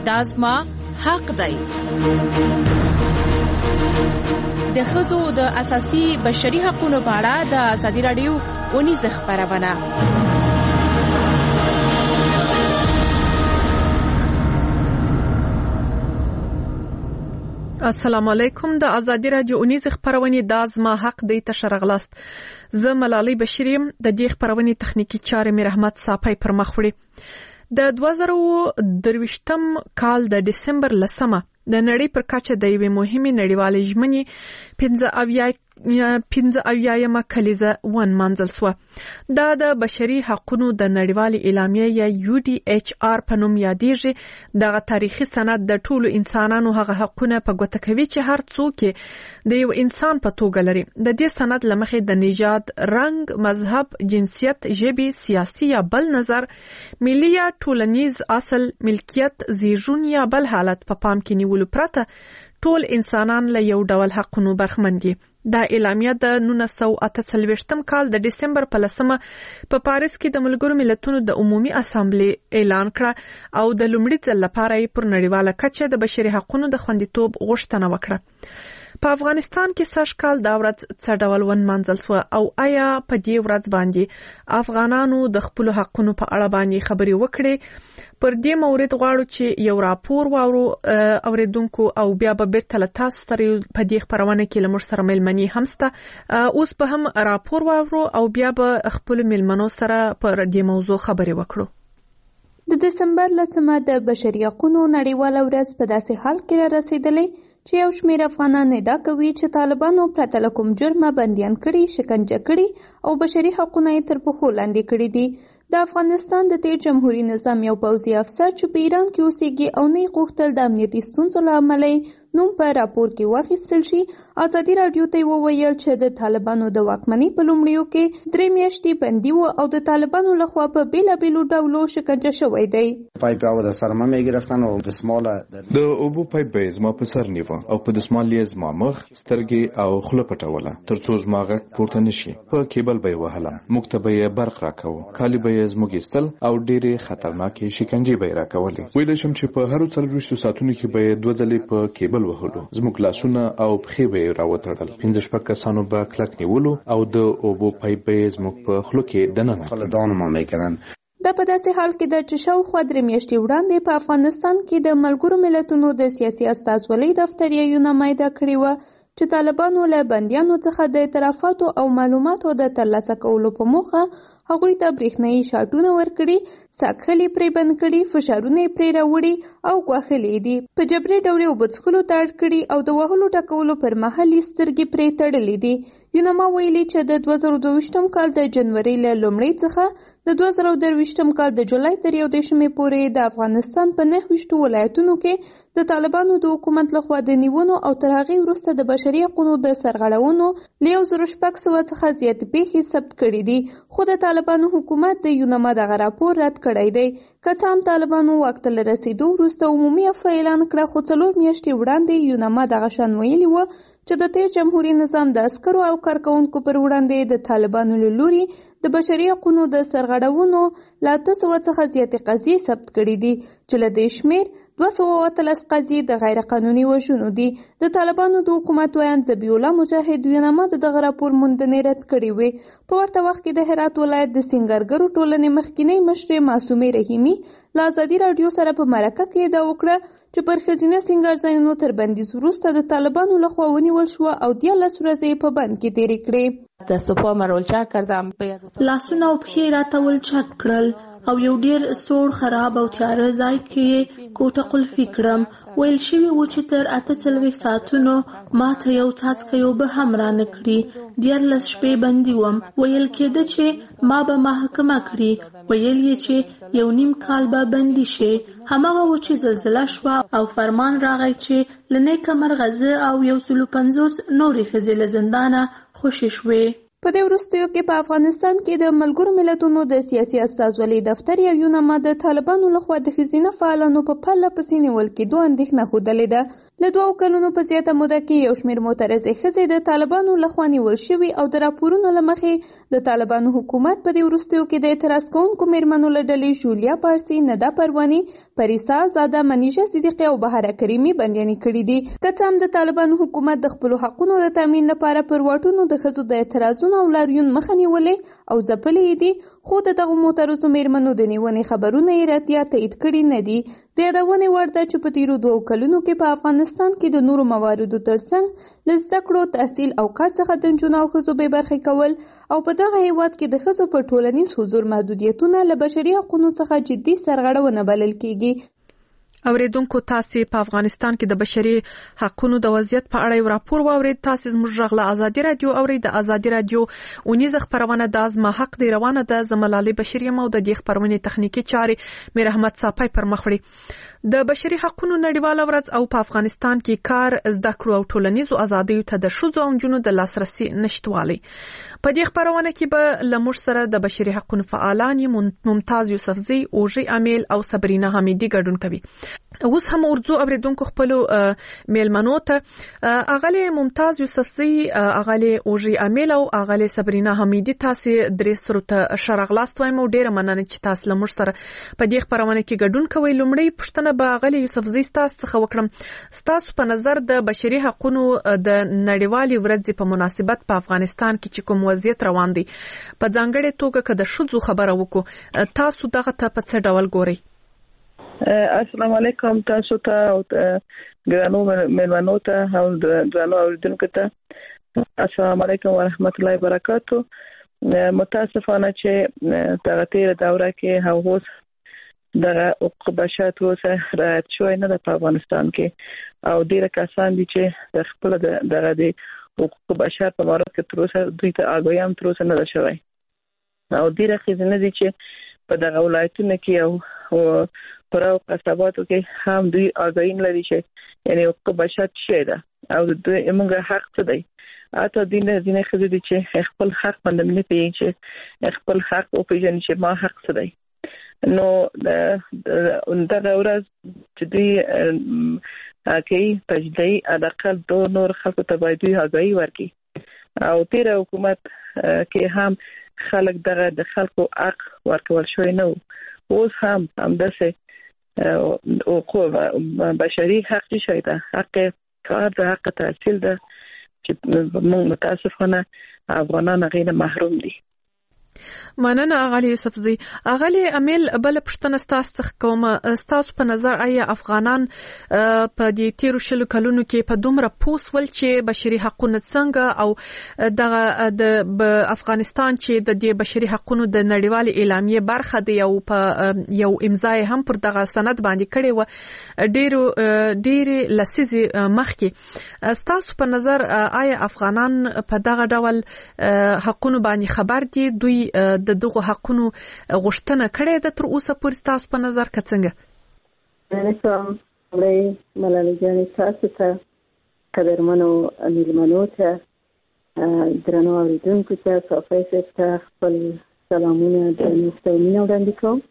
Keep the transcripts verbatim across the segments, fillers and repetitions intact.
دا زما حق دی. د ښځو د اساسي بشري حقوقو په اړه د ازادي راډیو اونیزه خپرونه. السلام علیکم. د ازادي راډیو اونیزه خپرونې د زما حق دی تشرغلاست. زه ملالۍ بشیریم. د دې خپرونې تخنیکی چارې مې رحمت صافی پر مخ وړي. د دوه زره درویشتم کال د دسمبر لسمه د نړۍ پر کچه د یوې مهمې نړیوالې ژمنې پنځه اویا پنځه اویایمه کلیزه ونمانځل شوه. دا د بشري حقوقو د نړیوالې اعلامیې یا یو ډي ایچ آر په نوم یادېږي. دغه تاریخي سند د ټولو انسانانو هغه حقونه په ګوته کوي چې هر څوک د یو انسان په توګه لري. د دې سند له مخې د نژاد، رنګ، مذهب، جنسیت، ژبې، سیاسي یا بل نظر، ملي یا ټولنیز اصل، ملکیت، زیږون یا بل حالت په پام کې نیولو پرته ټول انسانان له یو ډول حقونو برخمن دي. دا اعلامیه د نولس سوه اته څلوېښتم کال د دسمبر په لسمه په پاریس کې د ملګرو ملتونو د عمومي اسامبلې اعلان کړه او د لومړي ځل لپاره یې پر نړیواله کچه د بشري حقوقو د خوندیتوب غوښتنه وکړه. په افغانستان کې سږ کال دا ورځ څه ډول ونمانځل شوه او آیا په دې ورځ باندې افغانانو د خپل حقونو په اړه باندې خبرې وکړي؟ پر دې مورید غواړو چې یو راپور واورو اوریدونکو او بیا به بیرته له تاسو سره په دې خپرونه کې له موږ سره ملمنې هم شته. اوس به هم راپور واورو او بیا به خپل ملمنو سره پر دې موضوع خبرې وکړو. د دسمبر لسمه د بشري حقوقو نړیواله ورځ په داسې حال کې را رسیدلې چې یو شمېر افغانان ادعا کوي چې طالبانو پرته له کوم جرمه بندیان کړي، شکنجه کړي او بشري حقونه یې تر پښو لاندې کړي دي. د افغانستان د تیر جمهوریت نظام یو پوځي افسر چې په ایران کې اوسېږي او نه غوښتل د امنیتي ستونزو له امله نوم په راپور کې واخیستل شي، ازادي راډیو ته وویل چې د طالبانو د واکمنۍ په لومړیو کې درې میاشتې بندي و او د طالبانو لخوا په بیلابیلو ډولو شکنجه شوی دی. پایپ او د سرما مې گرفتن او دسمال د اوبو پایپ به زما په سر نیو او په دسمال یې زما مخ، سترګې او خوله پټوله ترڅو زما غږ پورته نشي. په کیبل به وهله، موږ ته به برق راکاو، کالی به زموږ استل او ډېرې خطرناکې شکنجې به راکولې. ویل شم چې په هر څلوېښتو ساعتونو کې به دوه ځلې په کیبل وهلو، زموږ لاسونه او پښې به راوتړل، پنځه شپږ کسانو به کلک نیولو او د اوبو پایپ به زموږ په خوله کې دننه خلدانو ما میکردن. دا په داسې حال کې ده چې شاوخوا درې میاشتې وړاندې په افغانستان کې د ملګرو ملتونو د سیاسي استازولۍ دفتر یې نمایده کړې وه چې طالبانو له بندیانو څخه د اعترافاتو او معلوماتو د ترلاسه کولو په موخه هغوی ته برېښنایي شاټونه ورکړي، ساکښلې پرې بند کړي، فشارونه یې پرې راوړي او ګواښلې دي. په جبري ډول یې اوبه څښلو ته اړ کړي او د وهلو ټکولو پر مهال یې سترګې پرې تړلې دي. یونما ویلي چې د دوه زره دوه کال د جنوري له لومړۍ څخه د دوه زره درویشتم کال د جولای تر یو دېرشمې پورې د افغانستان په نهه ویشتو ولایتونو کې د طالبانو د حکومت لخوا د نیونو او تر هغې وروسته د بشري حقوقو د سرغړونو له یو زره شپږ سوه څخه زیاتې پیښې ثبت کړي دي. خو د طالبانو حکومت د یونما دغه راپور رد کړی دی. که څه هم طالبانو واک ته له رسېدو وروسته عمومي عفوه اعلان کړه، خو څلور میاشتې وړاندې یونما دغه شان ویلي وه چې د تیر جمهوریت نظام د عسکرو او کارکوونکو پر وړاندې د طالبانو له لوري د بشري حقوقو د سرغړونو له اته سوه څخه زیاتې قضیې ثبت کړي دي چې له دې شمېر دوه سوه اتلس قضیې د غیر قانوني وژنو دي. د طالبانو د حکومت ویاند ذبیح الله مجاهد یونما د دغه راپور موندنې رد کړې وې. په ورته وخت کې د هرات ولایت د سینګارګرو ټولنې مخکینۍ مشرې معصومې رحیمي له ازادي راډیو سره په مرکه کې ادعا وکړه چې پر ښځینه سینګار ځایونو تر بندیز وروسته د طالبانو لخوا ونیول شوه او دیارلس ورځې په بند کې تېرې کړې. لاسونه او پښې راته ولچک کړل او یو ډیر سوړ خراب او تیاره ځای کې کوټه قلفي کړم. ویل شوي و چې تر اته څلوېښت ساعتونو ما ته یو څاڅکی اوبه هم رانه کړي. دیارلس شپې بندي وم. ویل کېده چې ما به محاکمه کړي. ویل یې چې یو نیم کال به بندي شي. هماغه و چې زلزله شوه او فرمان راغی چې له نیکه مرغه زه او یو سلو پنځوس نورې ښځې له زندانه خوشې شوې. په دې وروستیو کې په افغانستان کې د ملګرو ملتونو د سیاسي استازولۍ دفتر یو نامه د طالبانو لخوا د ښځینه فعالانو په پرله پسې نیول کېدو اندېښنه ښودلې ده. له دوو کلونو په زیاته موده کې یو شمېر معترضې ښځې د طالبانو لخوا نیول شوي او د راپورونو له مخې د طالبانو حکومت په دې وروستیو کې د اعتراض کوونکو مېرمنو له ډلې ژولیا پارسي، ندا پرواني، پریسا زاده، منیژه صدیقي او بهاره کریمي بندیانې کړي دي. که څه هم د طالبانو حکومت د خپلو حقونو د تامین لپاره پر واټونو د ښځو د اعتراضونو او لاریون مخه نیولې او ځپلې دي، خو د دغو معترضو مېرمنو د نیونې خبرونه یې راتیا تایید کړي نه دي. د یادونې وړ ده چې په تیرو دوو کلونو کې په افغانستان کې د نورو مواردو ترڅنګ له زده کړو، تحصیل او کار څخه د نجونو او ښځو بې برخې کول او په دغه هیواد کې د ښځو په ټولنیز حضور محدودیتونه له بشري حقونو څخه جدي سرغړونه بلل کیږي. اوریدونکو تاسې په افغانستان کې د بشري حقوقو د وضعیت په اړه یو راپور واورید. تاسې زموږ غږ له ازادي رادیو اورئ. د ازادي رادیو اونیزه خبرونه د ازما حق دی روانه ده. زملالي بشري مو د دې خبرونې تخنیکی چارې میر احمد صافی پر مخ وړي. د بشري حقوقو نړیواله ورځ او په افغانستان کې کار، زده کړو او ټولنیزو ازادیو ته د ښځو او نجونو د لاسرسي نشټوالی. په دې خبرونه کې به لمر سره د بشري حقوقو فعالان ممتاز یوسفزی، اوژي امیل او صبرینا حمیدی ګډون کوي. اوس هم ورځو اوریدونکو خپل میلمنو ته اغلی ممتاز یوسفزی، اغلی اوژي امیل او اغلی صبرینا حمیدی تاسې درې سره ته شرغلاست وایم او ډیره مننه چې تاسو لمر سره په دې خبرونه کې ګډون کوئ. لومړی پوښتنه به اغلی یوسفزی تاسو څخه وکړم، تاسو په نظر د بشري حقوقو د نړیوالې ورځې په مناسبت په افغانستان کې چې کوم وضعیت روان دی، په ځانګړې توګه که د ښځو خبره وکړو، تاسو دغه ته په څه ډول ګورئ؟ السلام علیکم تاسو ته او ګرانو مېلمنو ته او درنو اوریدونکو ته السلام علیکم ورحمت الله وبرکاتو. متاسفانه چې دغه تیر دوره کې هوس دغه حقوق بشر توسه رعایت شوی نه په افغانستان کې او ډیره کسان دي چې د خپل دغه د حقوق بشر په مورد کې تروسه دوی ته آګاهي هم تروسه نه ده شوی او ډیره خزینه دي چې په دغه ولایتونو کې او پر او قصباتو کې هم دوی آگاهی لري چې یعنی حقوق بشر څه ده او دوی موږ حق څه دی. اته دین دینه خزې دي چې خپل حق باندې نه پیږي چې خپل حق او پیژني چې ما حق څه دی. نو دغه ورځ چې دوی کې تجدید ادقل دو نور خلکو ته باید دوی آگاهی ورکړي او تیر حکومت کې هم خلک دغه د خلکو حق ورکول شوی نه اوس هم همداسې او خو بشري حق شي ده، حق کار ده، حق تحصیل ده چې موږ متاسفانه افغانان غیر محروم دي. مننه اغلی یوسفزی. اغلی امیل بل پښتنه ستاسو څخه کوم، ستاسو په نظر آیا افغانان په دې تیرو شلو کلونو کې په دومره پوس ول چې بشري حقوقو څنګه او دغه د افغانستان چې د دې بشري حقوقو د نړیوال اعلامیه برخه دی او په یو امضای هم پر دغه سند باندې کړي و ډیرو ډیره لسیزي مخکې، ستاسو په نظر آیا افغانان په دغه ډول حقوقو باندې خبر دي؟ دوی د دغه حقونو غوښتنه کړې ده تر اوسه پورې تاسو په نظر کې څنګه؟ نه کوم لې ملالۍ جانې تاسو ته قدرمنو میلمنو ته درنو اوریدونکو ته صافی ته خپل سلامونه د مستمعینو وړاندې کوم.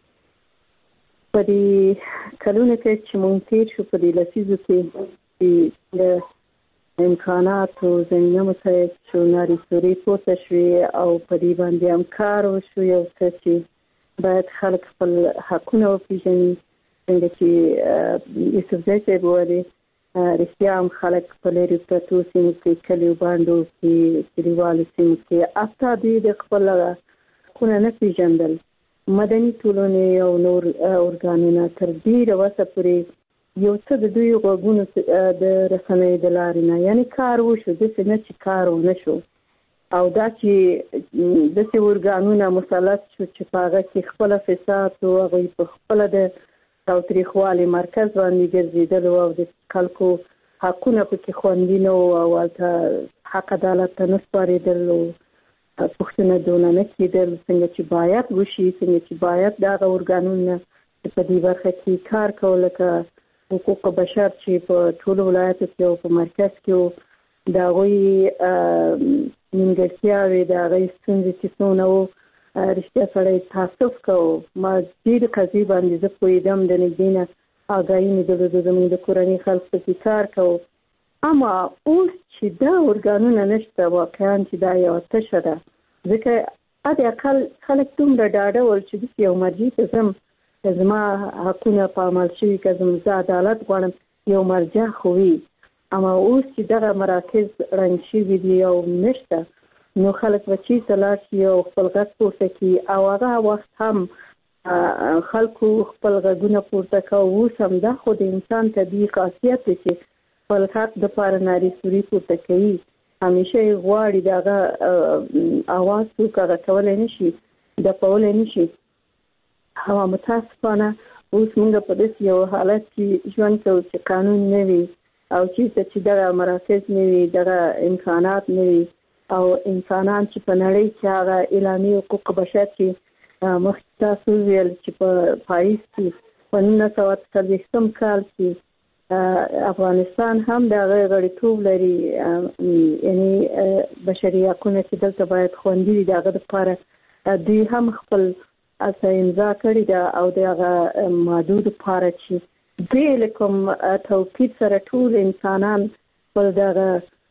په دې کلونو کې چې مونږ تیر شو په دې لسیزو کې د امکانات او زمینه مساعد شو، ناری سوري پورته شوي او په دې باندې هم کار وشو یو څه چې باید خلک خپل حقونه وپېژني. څنګه چې یوسفزی صاحب وویل رښتیا هم خلک په لرې پرتو سیمو کې کلیو بانډو کې کلیوالو سیمو کې حتی دوی د خپل حقونه نه پېژندل. مدني ټولنې او نور ارګانونه تر ډېره وسه پورې یو څه د دوی غوږونو د رسنیو د لارې نه یعنی کار وشو، داسې نه چې کار ونه شو او دا چې داسې ارګانونه مسلط شو چې په هغه کې خپله فساد او هغوی په خپله د تاوتریخوالي مرکز باندې ګرځېدل او د خلکو حقونه پکې خوندي نه وو او هلته حق عدالت ته نه سپارېدل او پوښتنه دونه نه کېدل څنګه چې باید وشي، څنګه چې باید د هغه ارګانونه په دې برخه کې کار کول لکه حقوق بشر چې په ټولو ولایتو کې او په مرکز کې د هغوی نیمګړتیاوې د هغوی ستونزې چې څونه وو رښتیا سړی تاسف کوو. ما ډېرې قضیې باندې زه پوهېدم د نږدې نه آګاهي مې درلوده، زموږ د کورنۍ خلک پکې کار کوو. اما اوس چې دا ارګانونه نشته، واقعا چې دا یوه تشه ده، ځکه حد اقل خلک دومره ډاډه ول چې داسې یو مرجع ته ځم، زما حقونه په عمل شوي، که زه عدالت غواړم یو مرجع خو وي. اما اوس چې دغه مراکز ړنګ شوي دي او نشته، نو خلک به چېرته لاړ شي او خپل غږ پورته کړي، او هغه وخت هم خلکو خپل غږونه پورته کوي. اوس هم دا خو د انسان طبیعي خاصیت دی چې خپل حق دپاره نارې سوري پورته کوي، همیشه یې غواړي د هغه اواز څوک هغه کولی نه شي، دپولی نه شي. او متاسفانه اوس موږ په داسې یو حالت کې ژوند کوو چې قانون نه وي، او چېرته چې دغه مراکز نه وي، دغه امکانات نه وي، او انسانان چې په نړۍ کې هغه اعلامیې حقوق بشر کې مخکې تاسو ویل چې په پاییز کې په نولس سوه څلوېښتم کال کې افغانستان هم د هغه غړیتوب لري، یعنې بشري حقونه چې دلته باید خوندي وي، د هغه دپاره دوی هم خپل اسه امضا کړې ده، او د هغه مادو دپاره چې بې له کوم توپیر سره ټول انسانان خپل دغه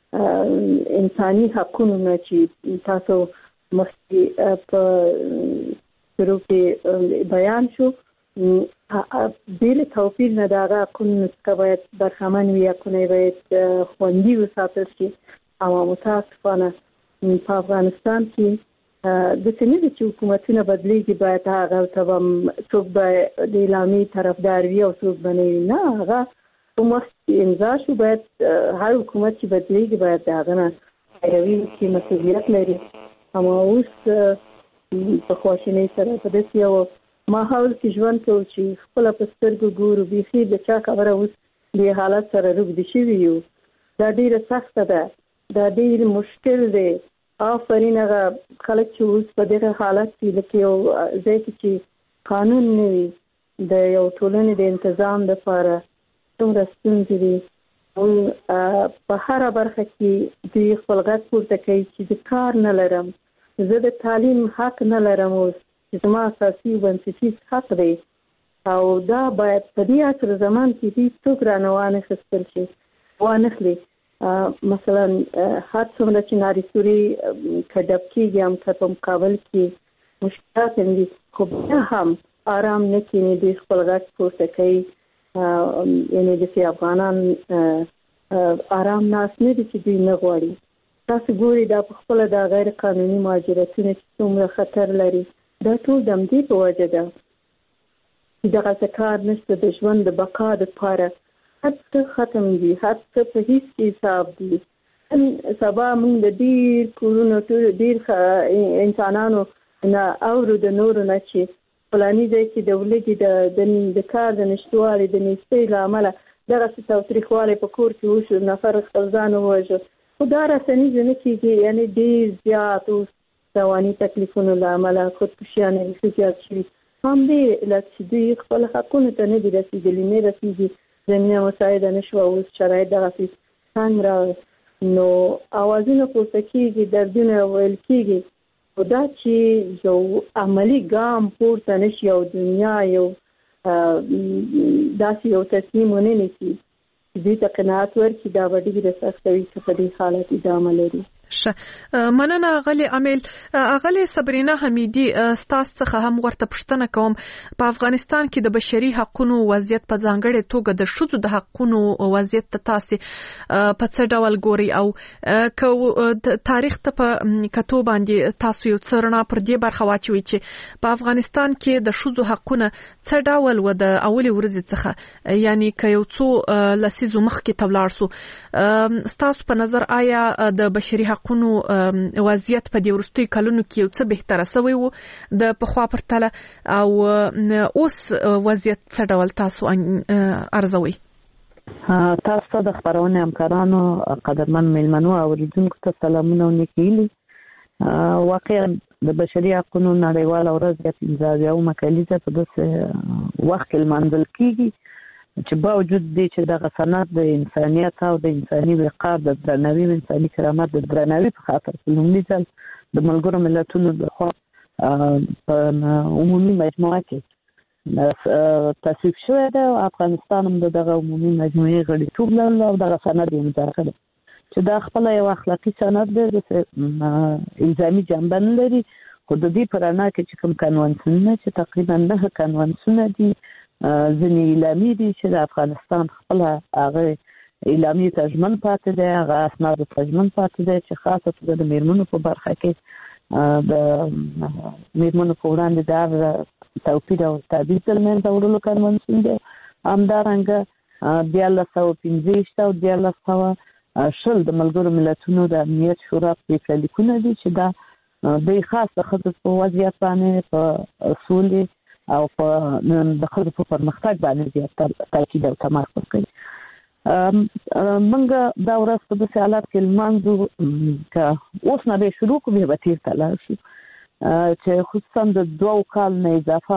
انساني حقونو نه چې تاسو مخکې په شروع کې بیان شو، بې له توپیر نه د هغه حقونو څخه باید برخمن وي، حقونه باید خوندي وساتل شي. او متاسفانه په افغانستان کې داسې نه ده چې حکومتونه بدلېږي، باید هغه ته به څوک به د اعلامیې طرفدار وي او څوک به نه وي. نه، هغه کوم وخت امضا شو، باید هر حکومت چې بدلېږي باید د هغه نه پیروي وکړي، مسؤلیت لري. اما اوس په خواشینۍ سره په داسې یو ماحول کې ژوند کوو چې خپله په سترګو ګورو، بیخي د چا خبره اوس دې حالت سره روږدي شوي یو. دا ډېره سخته ده، دا ډېر مشکل دی. آفرین هغه خلک چې اوس په دغه حالت کې لکه یو ځای کې چې قانون نه وي، د یو ټولنې د انتظام دپاره څومره ستونزې دي. په هره برخه کې دوی خپل غږ پورته کوي چې زه کار نه لرم، زه د تعلیم حق نه لرم، اوس چې زما اساسي بنسټیز حق دی، او دا باید په دې عصر زمان کې هېڅوک رانه وانخیستل شي، وانخلي. مثلا هر څومره چې نارې سوري کډپ کېږي، هم که په مقابل کې مشکلات هم دي، خو بیا هم آرام نه کښېني، دوی خپل غږ پورته کوي. یعنې داسې افغانان آرام ناست نه دي چې دوی نه غواړي. تاسو ګورئ دا په خپله دا غیر قانوني مهاجرتونه چې څومره خطر لري، دا ټول د همدې په وجه ده چې دغسې کار نشته د ژوند د بقا دپاره. هر څه ختم دي، هر څه په هیڅ کې حساب دي. سبا موږ د ډېر کورونو ډېر انسانانو نه اورو د نورو نه چې فلاني ځای کې د ولږې د کار د نشتوالي د نیستۍ له امله دغسې تاوتریخوالی په کور کې وشو، نفر خپل ځان ووژه. خو دا رسنیزه نه کېږي، یعنې ډېر زیات اوس رواني تکلیفونو له امله خودکشیان بیخي زیات شوي. همدې علت چې دوی خپل حقونو ته نه دي رسېدلي، نه رسېږي، زمینه مساعده نه شوه، اوس شرایط دغسې څنګ راغی، نو اوازونه پورته کېږي، دردونه ویل کېږي. خو دا چې یو عملي ګام پورته نه شي او دنیا یو داسې یو تصمیم ونه نیسي چې دوی ته قناعت ورکړي، دا به ډېره سخته وي چې په دې حالت ادامه لري. ښه، مننه اغلې امیل. اغلې صبرینا حمیدي، ستاسو څخه هم ورته پوښتنه کوم، په افغانستان کې د بشري حقوقو وضعیت په ځانګړې توګه د ښځو د حقوقو وضعیت ته تاسو په څه ډول ګوري، او که تاریخ ته په کتو باندې تاسو یو څه رڼا پر دې برخه واچوي چې په افغانستان کې د ښځو حقونه څه ډول و د اولې ورځې څخه، یعنی که یو څو لسیزو مخکې ته ولاړ سو، ستاسو په نظر آیا د بشري حقوقو وضعیت په دې وروستیو کلونو کې یو څه بهتره سوی و د پخوا پرتله، او اوس وضعیت څه ډول تاسو ارزوي؟ تاسو ته د خپرونې همکارانو، قدرمن میلمنو او اوریدونکو ته سلامونه او نیکې هیلې. واقعا د بشري حقوقو نړیواله ورځ یا پنځه اویاومه کلیزه په داسې وخت کې لمانځل کېږي چې باوجود دی چې دغه سند د انسانیت او د انساني وقار د درناوي او انساني کرامت د درناوي په خاطر په لومړي ځل د ملګرو ملتونو لخوا په عمومي مجموعه کې تصویب شوی دی او افغانستان هم د دغه عمومي مجموعې غړیتوب لري او دغه سند یې امضا کړی چې دا خپل یو اخلاقي سند دی چې الزامي جنبه نه لري خو د دې په رڼا کې چې کوم کنوانسیونونه چې تقریبا نه کنوانسیونونه دي ځینې اعلامي دي چې د افغانستان خپل هغه اعلامي ته ژمن پاتې دی هغه اسنادو ته ژمن پاتې دی چې خاصه توګه د میرمنو په برخه کې د میرمنو په وړاندې د توپیر او تبعیض د منځه وړلو کنوانسیون دی همدارنګه دیارلس سوه پنځه ویشت او دیارلس سوه شل د ملګرو ملتونو د امنیت شورا پریکړه لیکونه دي چې دا دوی خاص د ښځو په وضعیت باندې په سولې او په د ښځو په پرمختګ باندې زیات تاکید او تمرکز کوي. منګه دا ورځ په داسې حالات کې لمانځو که اوس نه به شروع کړو بیا به تېر ته لاړ شو چې خصوصا د دوو کال نه اضافه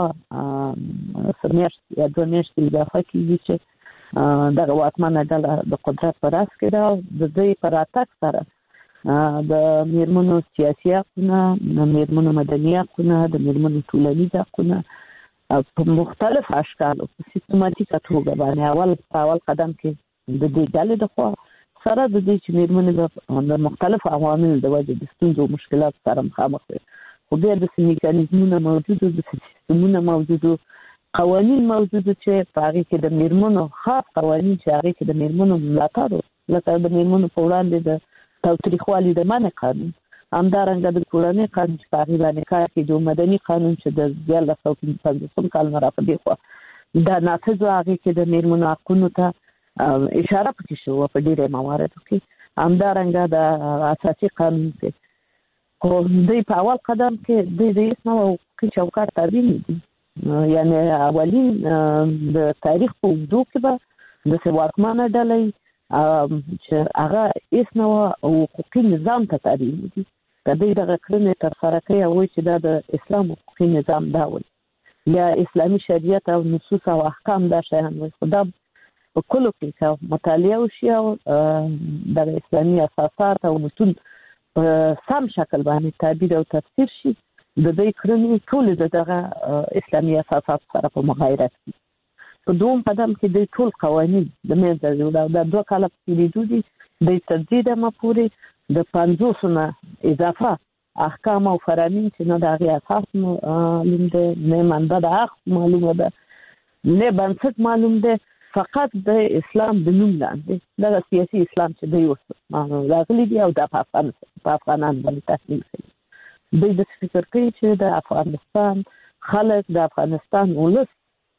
څه میاشتې یا دوه میاشتې اضافه کېږي چې دغه واکمنه ډله د قدرت په راس کې ده. د دوی په راتګ سره د میرمنو سیاسي حقونه د میرمنو مدني حقونه د میرمنو ټولنیز حقونه په مختلف اشکالو په سیستماتیکه توګه باندې اول په اول قدم کې د دې ډلې د خوا سره د دې چې میرمنې د مختلفو عواملو د وجې د ستونزو او مشکلاتو سره مخامخ وي خو بیا داسې میکانیزمونه موجودو داسې سیستمونه موجودو قوانین موجودو چې په هغې کې د میرمنو خاص قوانین چې هغې کې د میرمنو ملاتړ لکه د میرمنو په وړاندې د تاوتریخوالي د منع قانون همدارنګه د کورنۍ قانون چې په هغې باندې کار کوي د مدني قانون چې د دیارلس سوه پنځه پنځوسم کال نه را په دې خوا دا نافظ و هغې کې د میرمنو حقونو ته اشاره پکې شوه په ډېرې مواردو کې همدارنګه د اساسي قانون کې خو دوی په اول قدم کې دوی د هېڅ نوع حقوقي چوکاټ تابع نه دي یعنې اولین د تاریخ په اوږدو کې به داسې واکمنه ډله چې هغه هېڅ نوع حقوقي نظام ته تابع نه دي که دوی دغه کړنې ترسره کوي او وایي چې دا د اسلام حقوقي نظام دا وایي یا اسلامي شریعت او نصوص او احکام دا شیان وایي خو دا په کلو کې که مطالعه وشي او د اسلامي اساسات او متون په سم شکل باندې تعبیر او تفسیر شي د دوی کړنې ټولې د دغه اسلامي اساسات سره په مغایرت کې په دوم قدم کې دوی ټول قوانین د منځه وړي او دا دوه کاله په تېرېدو دي دوی تر دې دمه پورې د پنځوسو نه اضافه احکام او فرامین چې نه د هغې اساس معلوم دی نه منبع د حق معلومه ده نه بنسټ معلوم دی فقط د اسلام د نوم لاندې دغه سیاسي اسلام چې دوی اوس راغلي دي او دا په افغانان باندې تحمیل کوي دوی داسې فکر کوي چې د افغانستان خلک د افغانستان ولس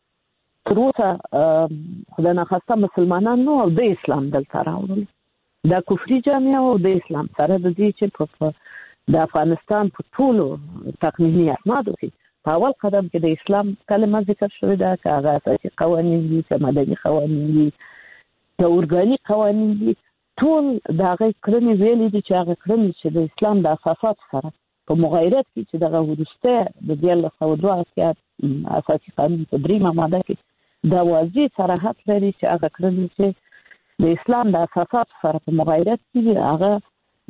تر اوسه خدای ناخواسته مسلمانان نو او د اسلام دلته راوړل دا کفري جامعه او د اسلام سره د دې چې په د افغانستان په ټولو تقنیني اسنادو کې په اول قدم کې د اسلام کلمه ذکر شوې ده که هغه اساسي قوانین دي که مدني قوانین دي که ارګاني قوانین دي ټول د هغې کړنې ویلې دي چې هغه کړنې چې د اسلام د اساساتو سره په مغایرت کې چې دغه وروستی د دیارلس سوه دوه اتیا اساسي قانون په دریمه ماده کې دا واضح صراحت لري چې هغه کړنې چې د اسلام د اساساتو سره په مغایرت کې هغه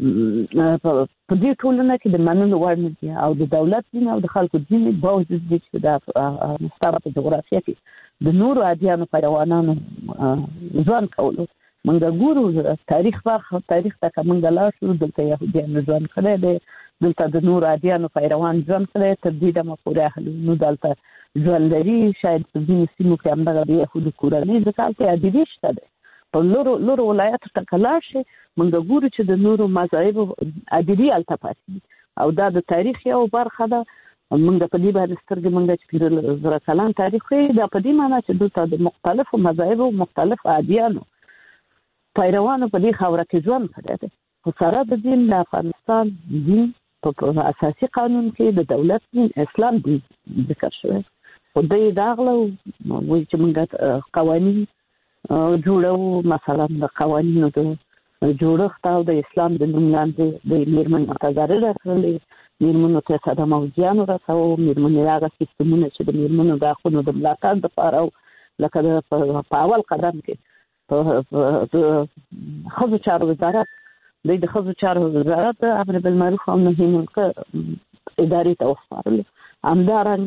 په دې ټولنه کې د منلو وړ نه دي او د دولت دین او د خلکو دین باوجود دي چې د مستعمره جغرافیه کې د نورو ادیانو پیروانانو ژوند کولو موږ ګورو تاریخ برخه تاریخ ته که موږ لاړ شو دلته یهودیانو ژوند کړی دی دلته د نورو ادیانو پیروان ژوند کړی تر دې دمه پورې اهلونو دلته ژوند لري شاید په ځینو سیمو کې همدغه د یهودو کورنۍ ځکه هلته ادیبي شته دی په لورو لورو ولایاتو ته که لاړ شي موږ ګورو چې د نورو مذاهبو ادیبي هلته پاتې دي او دا د تاریخ یو برخه ده موږ په دې باندې سترګې موږ چې پنځه زره کلن تاریخ وي دا په دې معنا چې دلته د مختلفو مذاهبو مختلف ادیانو پیروانو په دې خاوره کې ژوند کړی دی خو سره د دین د افغانستان دین په اساسي قانون کې د دولت دین اسلام دین ذکر شوی خو دوی راغله وایي چې موږ قوانین جوړو مثلا د قوانینو د جوړښت او د اسلام د نوم لاندې د میرمنو متضرر کړلې میرمنو ته صدمه او زیان ورسوه میرمنې هغه سیستمونه چې د میرمنو د حقونو د ملاتړ دپاره لکه د په اول قدم کې په ښځو چارو وزارت دوی د ښځو چارو وزارت امر بالمعروف او نهي عن المنکر ادارې ته وسپارلو همدارنګه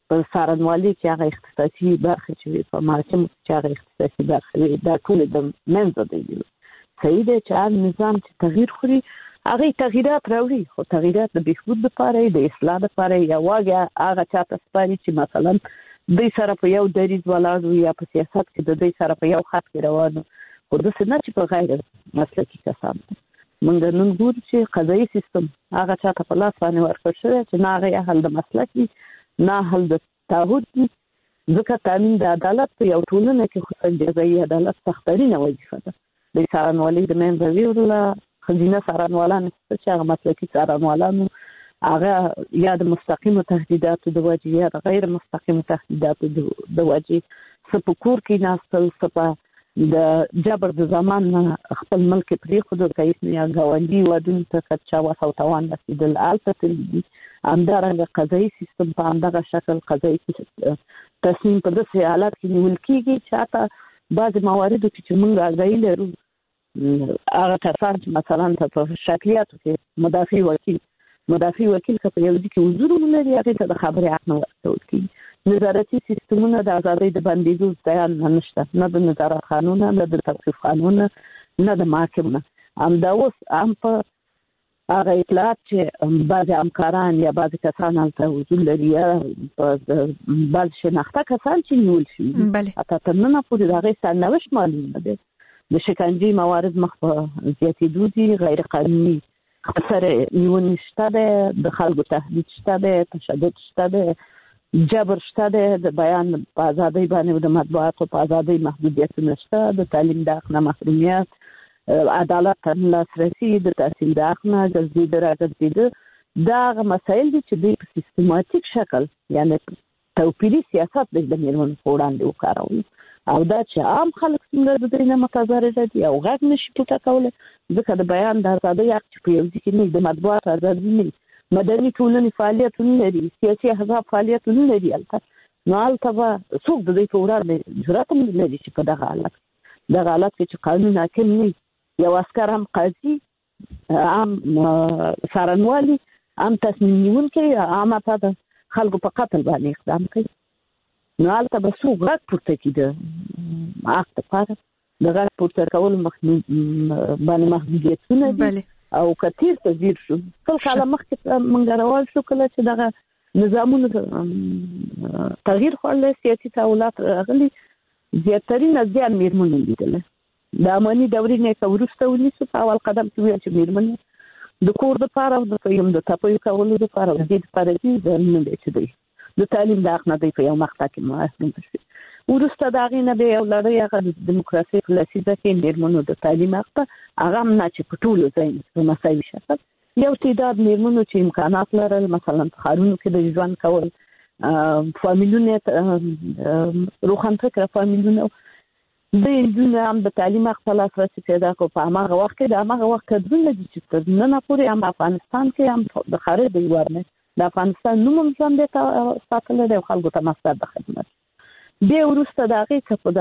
په څارنوالۍ کې هغه اختصاصي برخې چې وي په محاکمو کې چې هغه اختصاصي برخې وي دا ټول د منځه دی. صحیح دی چې هر نظام چې تغییر خوري هغه تغییرات راوړي خو تغییرات د بهبود لپاره د اصلاح لپاره یوازې هغه چاته سپاري چې مثلا دوی سره په یو دریځ ولاړ وي یا په سیاست کې د دوی سره په یو خط کې روان خو داسې نه چې په غیر مسلکي کسان. موږ نن ګورو چې قضایي سیستم هغه چاته په لاس باندې ورکړل شوی چې نه هغه اهل د مسلک وي نه اهل د تعهد وي ځکه تامین د عدالت په یو ټولنه کې خصوصا جزایي عدالت سخترینه وظیفه ده. د څارنوالۍ د منځه ویوړله ښځینه څارنوالان چې هغه مسلکي څارنوالانو هغه یا د مستقیمو تهدیداتو د وجې یا د غیر مستقیمو تهدیداتو د وجې څه په کور کې ناستل څه په د جبر د زمان خپل ملک پرېښودل که یا ګاونډي ودونو ته که چا وس او توان رسېدل هلته تللي دي. همدارنګه قضایي سیستم په همدغه شکل قضایي تصمیم په داسې حالت کې نیول کېږي چې حتی بعضې مواردو کې چې موږ اګاهي لرو هغه کسان چې مثلا په شکلیاتو کې مدافع وکیل مدافع وکیل که په یو ځای کې حضور ولري هغې ته د خبرې حق نه ورکول کېږي. نظارتي سیستمونه د ازادۍ د بندېدو ځایان نشته، نه د نظارت قانونه نه د توقیف قانونه نه د محاکمونه. همدا اوس هم په هغه اطلاعات چې بعضې همکاران یا بعضې کسان هلته حضور لري یا بعضې شناخته کسان چې نیول شوي حتی تر ننه پورې د هغې سرنوشت معلوم نه دی. د شکنجې موارد مخ په زیاتېدو دي، غیر قانوني سره نیونې شته دی، د خلکو تهدید شته دی، تشدد شته دی، جبر شته دی، د بیان په ازادۍ باندې د مطبوعاتو په ازادۍ محدودیتونه شته، د تعلیم د حق نه محرومیت، عدالت ته لاسرسي، د تحصیل د حق نه ګرځېده راګرځېده. دا هغه مسایل دي چې دوی په سیستماتیک شکل یعنې توپیري سیاست د مېرمنو په وړاندې وکارول او دا چې عام خلک څنګه د دوی نه متضرره دي او غږ نشي پورته کولی ځکه د بیان د ازادۍ حق چې په یو ځای کې نه د مطبوعاتو ازادي نه مدني ټولنې فعالیتونه لري، سیاسي احزاب فعالیتونه لري هلته، نو هلته به څوک د دوی په وړاندې جرأت هم نه لري چې په دغه حالت دغه حالت کې چې قانون حاکم نه یو عسکر هم قاضي هم څارنوالي هم تصمیم نیونکی هم حتی د خلکو په قتل باندې اقدام کوي. نو هلته به څوک غږ پورته کړي د حق دپاره د غږ پورته کولو باندې محدودیتونه دي او که تیر ته ځیر شو ټول کاله مخکې موږ روان شو کله چې دغه نظامونو تغییر خوړلی سیاسي تحولات راغلي زیاترینه زیان مېرمنو لیدلی. د اماني دورې نه که وروسته ونیسو په اول قدم کې ویل چې مېرمنې د کور دپاره او د د تپیو کولو دپاره او د دې دپاره دي ځانونه دی چې دی د تعلیم د حق نه دی په یو مقطع کې محروم شوي. وروسته د هغې نه بیا یو لړۍ هغه د دیموکراسۍ په لسیزه کې مېرمنو د تعلیم حق ته هغه هم نه چې په ټولو ځایونو کې په مساوي شکل یو تعداد مېرمنو چې امکانات لرل مثلا په ښارونو کې د ژوند کول فامیلونه روښانفکره فامیلونه د نجونو هم د تعلیم حق ته لاسرسي پیدا کړو. په هماغه وخت کې د هماغه وخت کډرونه دي چې تر ننه پورې هم افغانستان کې هم د خارج د هېواد نه د افغانستان نوم هم ژوندی ساتلی دی او خلکو ته مصدر د خدمت. بیا وروسته د هغې څه په د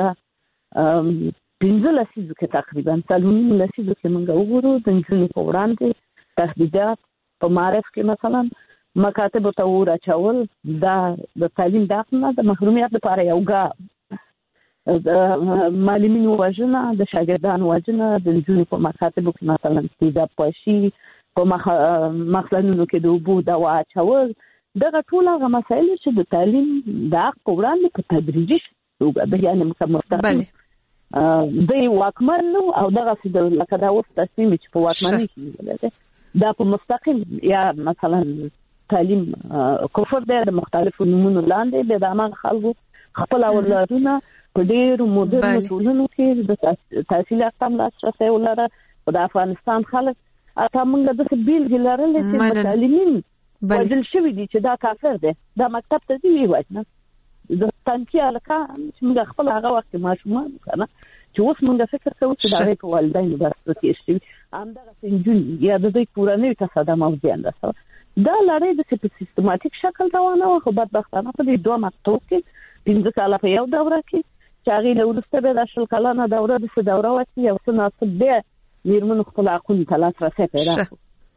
پنځه لسیزو کې تقریبا څلور نیم لسیزو کې موږ وګورو د نجونو په وړاندې تهدیدات په معارف کې مثلا مکاتبو ته اور اچول دا د تعلیم د حق نه د محرومیت لپاره یو ګام د معلمینو وژنه د شاګردانو وژنه د نجونو په مکاتبو کې مثلا تیزاب پاشي په مخزنونو کې د اوبو دوا اچول دغه ټول هغه مسایل چې د تعلیم د حق په وړاندې په تدریجي توګه یعنې مستقیم دوی واکمن نو او دغسې لکه دا اوس تصمیم چې په واکمنۍ کې نیولی دی دا په مستقیم یا مثلا تعلیم کفر دی د مختلفو نومونو لاندې بیا د هماغه خلکو خپل اولادونه په ډېرو مدرنو ټولنو کې د تحصیل حق ته هم لاسرسی ولره. خو د افغانستان خلک حتی موږ داسې بیلګې لرلې چې متعلمین وژل شوي دي چې دا کافر دی دا مکتب ته ځي ویې وژنه. د تنکي هلکان چې موږ خپل هغه وخت کې ماشومان که نه چې اوس موږ فکر کوو چې د هغې په والدینو داسې تېر شوي همدغسې نجونې یا د دوی کورنیو ته صدمه او زیان رسوه. دا لړۍ داسې په سیستماتیک شکل روانه وه خو بدبختانه په دې دوه مقطعو کې پنځه کاله په یو دوره کې چې هغې نه وروسته بیا دا شل کلنه دوره داسې دوره وه چې یو څه ناڅه بیا مېرمنو خپلو حقونو ته لاسرسی پیدا کړو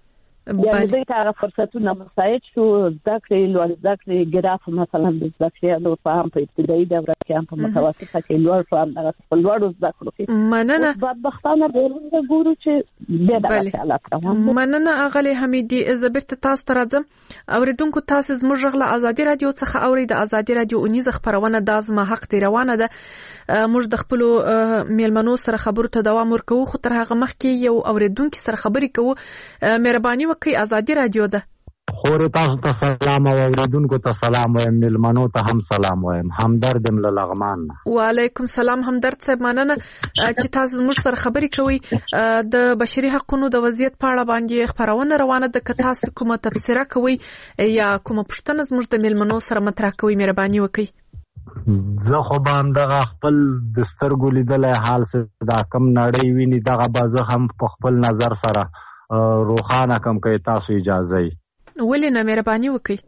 یعنې دوی ته هغه فرصتونه مساعد شو زده کړې لوړ زده کړې ګراف مثلا د زده کړې نو په هم په ابتدایي دوره کې هم په متوسطه کې لوړ شو هم دغه په لوړو زده کړو کې مننه بدبختانه به ګورو چې بیا دغه حالات روان دي. مننه اغلی حمیدي زه بیرته تاسو ته راځم اوریدونکو تاسو زموږ غږ له ازادي رادیو څخه اوري د ازادي رادیو اونیزه خبرونه د ازما حق دی روانه ده موږ د خپل میلمنو سره خبرو ته دوام ورکوو خو تر هغه مخکې یو اوریدونکو سره خبرې کوو مهرباني وکړئ ازادي رادیو ده. خور تاسو ته سلام او اوریدونکو ته سلام وایم میلمنو ته هم سلام وایم همدرد له لغمان. وعلیکم سلام همدرد صاحب مننه چې تاسو موږ سره خبرې کوي د بشري حقوقو د وضعیت په اړه باندې خبرونه روانه ده که تاسو کومه تفسیر کوي یا کومه پوښتنه زموږ د میلمنو سره مطرح کوي مهرباني وکړئ. زه خو باندې خپل د سترګو لیدلای حال څه دا کم نړۍ ویني دغه به زه هم په خپل نظر سره روښانه کم کوي تاسو اجازه یې. ولې نه مهرباني وکړئ.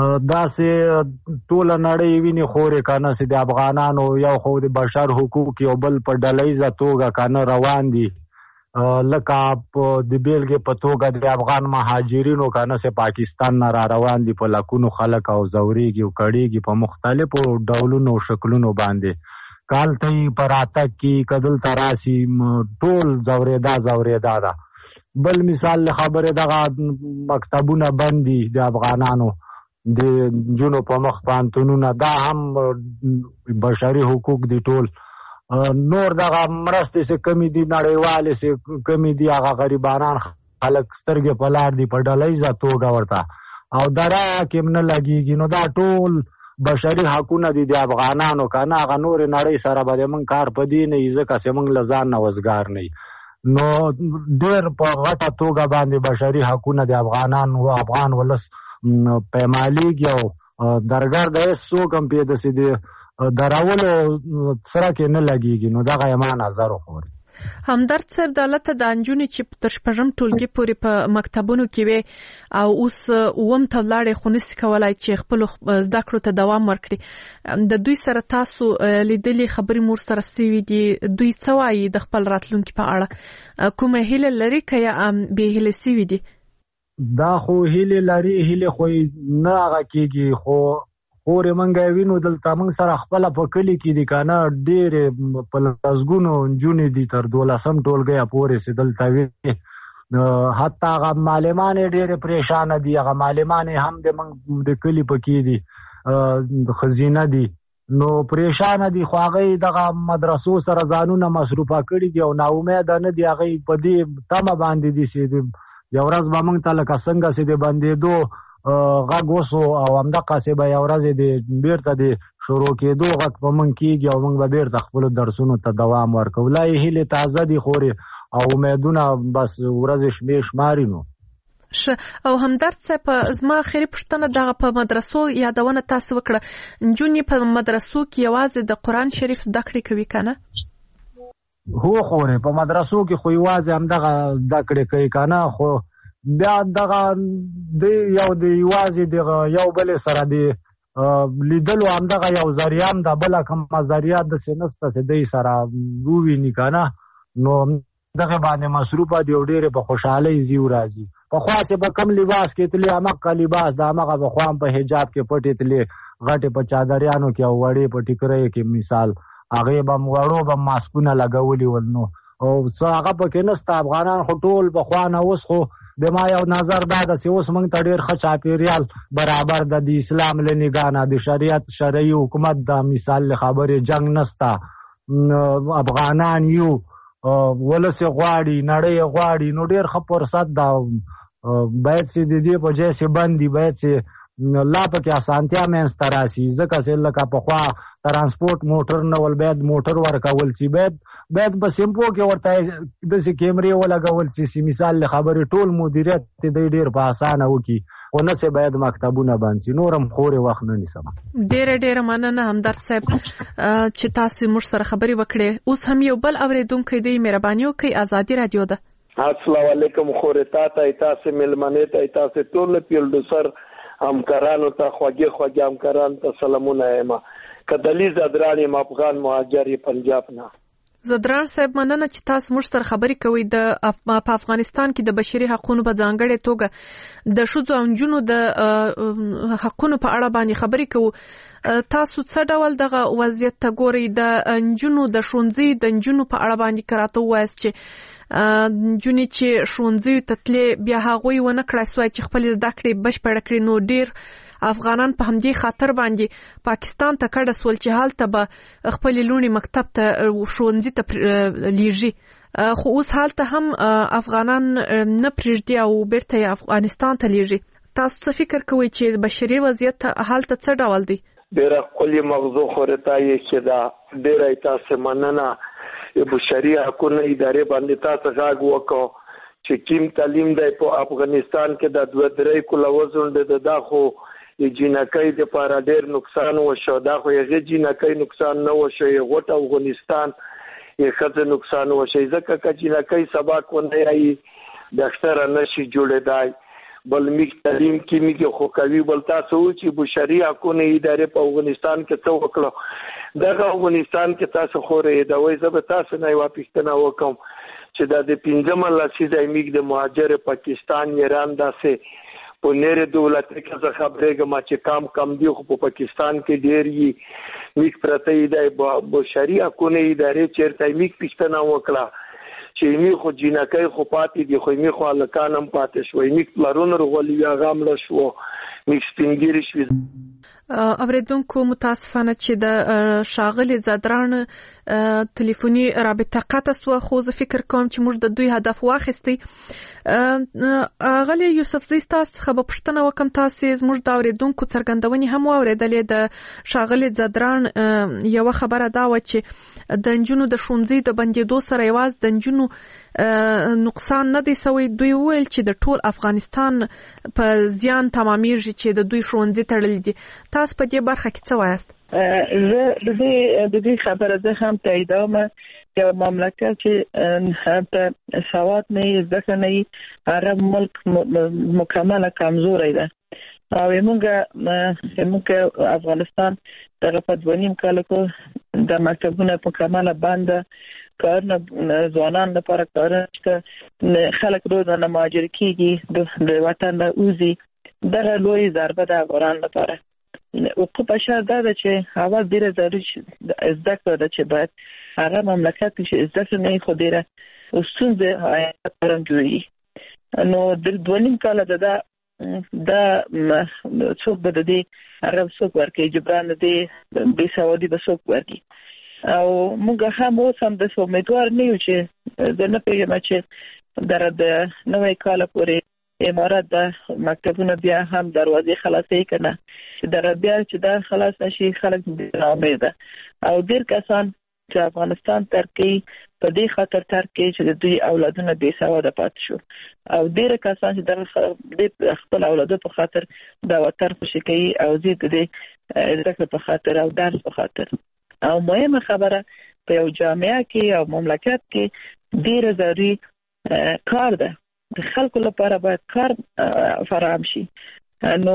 داسې ټوله نړۍ ویني خورې کنه چې د افغانانو یو خو د بشر حقوق یو بل په ډلهیزه توګه کنه روان دي لکه د بیلګې په توګه د افغان مهاجرینو کنه چې پاکستان نه را روان دي په لکونو خلک او زوريږي او کړيږي په مختلفو ډولونو او شکلونو باندې کال ته په راتګ کې کدل تراسي ټول زوريدا زوريدا ده. بل مثال خبره دغه مکتبونه بندي د افغانانو د جنو په مخ پانتونونه دا هم بشري حقوق دي ټول نور دغه مرستې سه کمی دي نړیواله سه کمی دي هغه غریبانان خلک سترګې په لار دي په ډلهیزه توګه ورته او درا کې نه لګيږي نو دا ټول بشري حقوقونه دي د افغانانو کنه هغه نور نړۍ سره به موږ کار پدې نه ځکه چې موږ لزان نه وزګار نه نو ډېر په غټه توګه باندې بشري حقوقونه د افغانانو او افغان ولس پېماليږي او درګر د سو کم پیدا سي دي دراولو سره کې نه لګيږي نو دا غیما نظر خوري. همدرد صاحب د لته د انجونې چې تر شپږم ټولګي پورې په مکتبونو کې وي او اوس اوم ته لاړې خو نس کولای چې خپل زده کړو ته دوام ورکړي د دوی سره تاسو لیدلې خبرې مور سره سوي دي دوی څه وایي د خپل راتلونکي په اړه کومه هیله لري که یا به هیله سوي دي؟ دا خو هیله لري هیله خو نه هغه کېږي خو خورې منګه وینو دلته موږ سره خپل په کلی کې دي کنه ډېر په لسګونو نجونې دي تر دولسم ټولګي پورې سي دلته وي حتی هغه معلمان ډېر پریشان دي هغه معلمان هم د موږ د کلی پکې دي خزینه دي نو پریشان دي خو هغه دغه مدرسو سره ځانونه مصروفه کړي دي او نا امید نه دي هغه په دې تمه باندې دي سي یو ورځ به موږ ته لکه څنګه سي د بندېدو غږ وسو او همدغه څه به یو ورځ د بیرته د شروع کېدو غږ په موږ کېږي او موږ به بیرته خپل درسونو ته دوام ورکوو. لا یې هیلې تازه دي خورې او امیدونه بس ورځې شمې شماري نو. ښه او همدرد صاحب زما اخري پوښتنه دغه په مدرسو یادونه تاسو وکړه نجونې په مدرسو کې یوازې د قرآن شریف زده کړې کوي که نه؟ هو خورې په مدرسو کې خو یوازې همدغه زده کړې کوي که نه خو بیا دغه د یو د یوازې دغه یو بل سره د لیدلو همدغه یو ذریعه هم د بله کومه ذریعه داسې نسته چې دی سره وویني که نه نو دغه باندې مصروفه دي او ډېرې په خوشحالۍ ځي راځي. پخوا چې به کم لباس کې تلې همغه لباس د همغه پخوا هم په حجاب کې پټې تلې غټې په چادریانو کې او وړې په ټیکریو کې مثال هغې به وړو به ماسکونه لګولي ول نو او څه هغه پکې نسته افغانان خو ټول پخوا نه اوس خو د ما یو نظر دا ده چې اوس موږ ته ډېر ښه چاپېریال برابر ده د اسلام له نګاه نه د شریعت شرعي حکومت د مثال له خبرې جنګ نسته افغانان یو ولس غواړي نړۍ غواړي نو ډېر ښه فرصت ده باید چې د دې په ځای چې بند دي باید چې لا پکې اسانتیا منځته راسي ځکه چې لکه پخوا ترانسپورټ موټر نه ول باید موټر ورکول سي باید باید په سیمپو کې ورته داسې کیمرې ولګول سي چې مثال له خبرې ټول مدیریت دې ډېر په اسانه وکړي او نه چې باید مکتبونه بند سي نور هم خورې وخت نه نیسم. ډېره ډېره مننه همدرد صاحب چې تاسو موږ سره خبرې وکړې. اوس هم یو بل اورېدونکی دی مهرباني وکړئ ازادي رادیو ده. السلام علیکم خورې تا ته تاسو ملمنې ته تاسو ټول پیلډوسر همکارانو ته خوږې خوږې همکارانو ته سلامونه یم. کدلیز ادرانی افغان مهاجر پنجاب نه زدران صاحب مننه چې تاسو موږ سره خبرې کوي. د په افغانستان کې د بشري حقوقو په ځانګړې توګه د ښځو او نجونو د حقوقو په اړه باندې خبرې کوو. تاسو څه ډول دغه وضعیت ته ګورئ؟ د نجونو د ښوونځي د نجونو په اړه باندې کراته وایست چې نجونې چې ښوونځي ته تلې بیا هغوی ونه کړای سوای چې خپل زده کړې بشپړه کړي، نو ډیر افغانان په همدې خاطر باندې پاکستان ته کډه سول چې هلته به خپل لونی مکتب ته ښوونځي ته لیږي. خو اوس هلته هم افغانان نه پرېږدي او بیرته یې افغانستان ته لیږي. تاسو څه فکر کوئ چې بشري وضعیت هلته څه ډول دی؟ ډېره ښکلې موضوع خورته یې چې دا ډېره تاسو مننه. بشري حقوقو ادارې باندې تاسو غږ وکړو چې کیم تعلیم دی په افغانستان کې د دوه درې کله وزن د داخو جنکۍ د پاره ډېر نقصان وشو. دا خو یې جنکۍ نقصان نه وشو، یې غوټ افغانستان یې خځه نقصان وشي. ځکه چې جنکۍ سبق ونه یې ډاکټر نشي جوړېدای، بل میک تعلیم کې میږي خو کوي. بل تاسو چې بشري حقوقو ادارې په افغانستان کې څه وکړو؟ دغه افغانستان کې تاسو خورې دا وایي زه به تاسو نه یوه پوښتنه وکړم چې دا د پنځمه لسیزه میږ د مهاجر پاکستان ایران داسې په نیر دولت کې څه خبرېږم چې کم کم دی، خو په پاکستان کې ډېر یې میک پرته دی. بشري حقوقو ادارې چېرته میک پوښتنه وکړه چې می خو جنکۍ خو پاتې دي، خو می خو هلکان هم پاتې شوی، میک پلرونه رغولي هغه هم مړه شو، میک سپینګیري شوي. اوریدونکو متاسفانه چې د ښاغلي زدران تلیفوني رابطه قطع سوه، خو زه فکر کوم چې موږ د دوی هدف واخیستی. اغلی یوسفزۍ ستاسو څخه به پوښتنه وکړم، تاسې زموږ د اوریدونکو څرګندونې هم واورېدلې. د ښاغلي زدران یوه خبره دا وه چې د نجونو د ښوونځي د بندېدو سره یوازې د نجونو نقصان نه دی سوی. دوی وویل چې د ټول افغانستان په زیان تمامیږي چې د دوی ښوونځي تړلي دي. تاسو په دې برخه کې څه وایاست؟ زه د دې خبره زه هم تاییدوم. یو مملکت چې هلته سواد نه وي، زده کړه نه وي، هغه ملک مکمله کمزوری ده. او زموږ زموږ افغانستان دغه په دوه نیم کال کې د مکتبونه مکمله بنده، کارونه ځوانان لپاره کارونه چې خلک روزانه مهاجر کېږي، د وطن نه وځي. دغه لوی ضربه د افغانانو لپاره. حقوق بشر دا ده چې اول ډیره ضروري زده کړه ده چې باید هغه مملکت چې زده کړه نه خو ډیره ستونزې حیات جوړي. نو د دوه نیم کاله ده دا دا څوک به د دې هغه څوک ورکوي، جبران د دې بې سوادي به څوک ورکوي. او موږ هم اوس هم داسې امیدوار نه یو چې زه نه پوهېږم چې دغه د نوی کاله پورې امارات د مکتبونه بیا هم دروازې خلاصوي که نه، چې دغه بیا چې دا خلاص نشي خلک ناامیده. او ډېر کسان چې افغانستان ترک کوي په دې خاطر ترک کوي چې د دوی اولادونه بې سواده پاتې شو، او ډېر کسان چې دغه خپل اولادو په خاطر د وطن خوشي کوي او زه د دې زده کړې په خاطر او درس په خاطر. او مهمه خبره په یو جامعه کې او مملکت کې ډېر ضروري کار ده، د خلکو لپاره باید کار فراهم شي. نو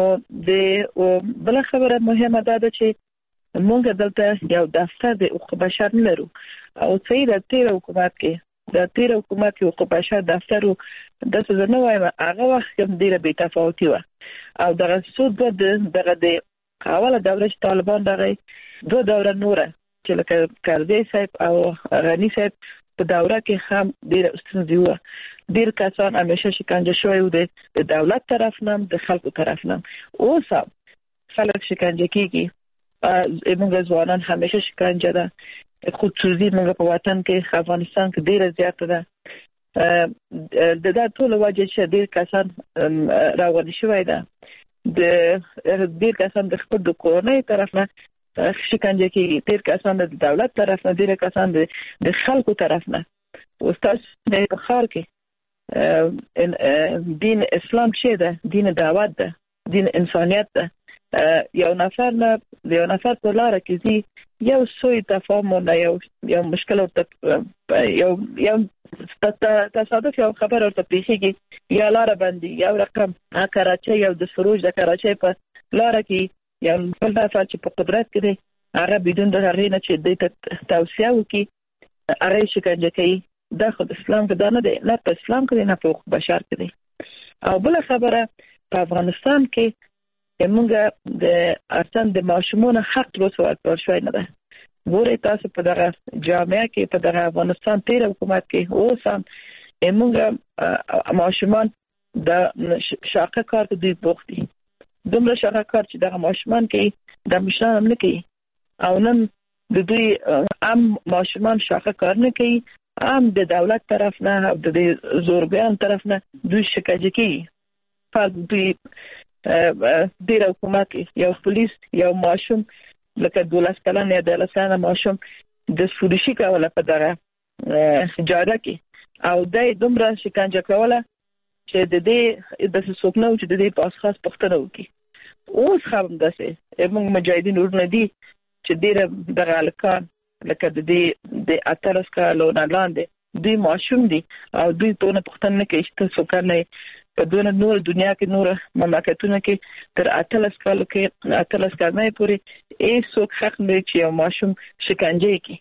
د بل خبره مهمه ده چې موږ دلته یو دفتر د حقوق بشر نه لرو، او صحیح د تیر حکومت کې د تیر حکومت کې حقوق بشر دفتر و د څه نه وایم هغه وخت هم ډیره بې تفاوتي و. او دغه سود د دغه د اوله دوره چې طالبان دغه دوه دوره نوره چې لکه کاردی صاحب او غنی صاحب په دوره کې هم ډیره ستونزې وه. ډیر کسان همیشه شکنجه شوی و د دولت طرف نه د خلکو طرف نه. اوس هم خلک شکنجه کیږي، موږ ځوانان همیشه شکنجه ده. خودسوزي موږ په وطن کې افغانستان کې ډیره زیاته ده. د دا ټول وجه چې ډیر کسان راغونډ شوی ده، د ډیر کسان د خپل د کورنۍ طرف نه شکنجه کیږي، ډیر کسان د دولت طرف نه، ډیر کسان د خلکو طرف نه. استاد په خار کې دین اسلام څه ده؟ دین دعوت ده، دین انسانیت ده. یو نفر نه یو نفر په لار کې زی یو سوی تفاهم نه یو یو مشکل او یو یو تصادف یو خبر ورته پیښیږي، یا لار باندې یو رقم کراچۍ یو د سروج د کراچۍ په لار کې یو بل نفر چې په قدرت کې دی هغه بدون د هغې نه چې دوی ته توصیه وکړي هغه شکنجه کوي. دا خو د اسلام کې دا نه دی، نه په اسلام کې نه په بشر کې دی. او بل خبره په افغانستان کې موږ د اصلا د ماشومانو حق روسو ورکړل شوی نه ده. ګورئ تاسو په دغه جامعه کې په دغه افغانستان تیر حکومت کې اوس هم موږ ماشومان د شاقه کار ته دوی بوخت دي. دومره شاقه کار چې دغه ماشومان کوي د مشران هم نه کوي. او نن د دوی عام ماشومان شاقه کار نه کوي، عام د دولت طرف نه او د زورګیان طرف نه دوی شکنجه کوي. فرض دوی ډېر حکومت یو پولیس یو ماشوم لکه دولس کلن یا دولس کلن ماشوم د سورشي کوله په دغه جاده کې او دای دومره شکنجه کوله چې د دې د څوک نه چې د دې په اساس پښتنه وکي. اوس هم داسې موږ مجاهدین ورنه دي چې ډېر دغه الکان لکه د دې د اتلس کالو نه لاندې دوی ماشوم دي او دوی ته نه پښتنه نه کوي چې څوک نه په دونه نور دنیا کې نور مملکتونه کې تر اتلس کالو کې اتلس کالو پورې هیڅوک حق نه لري چې یو ماشوم شکنجه کوي.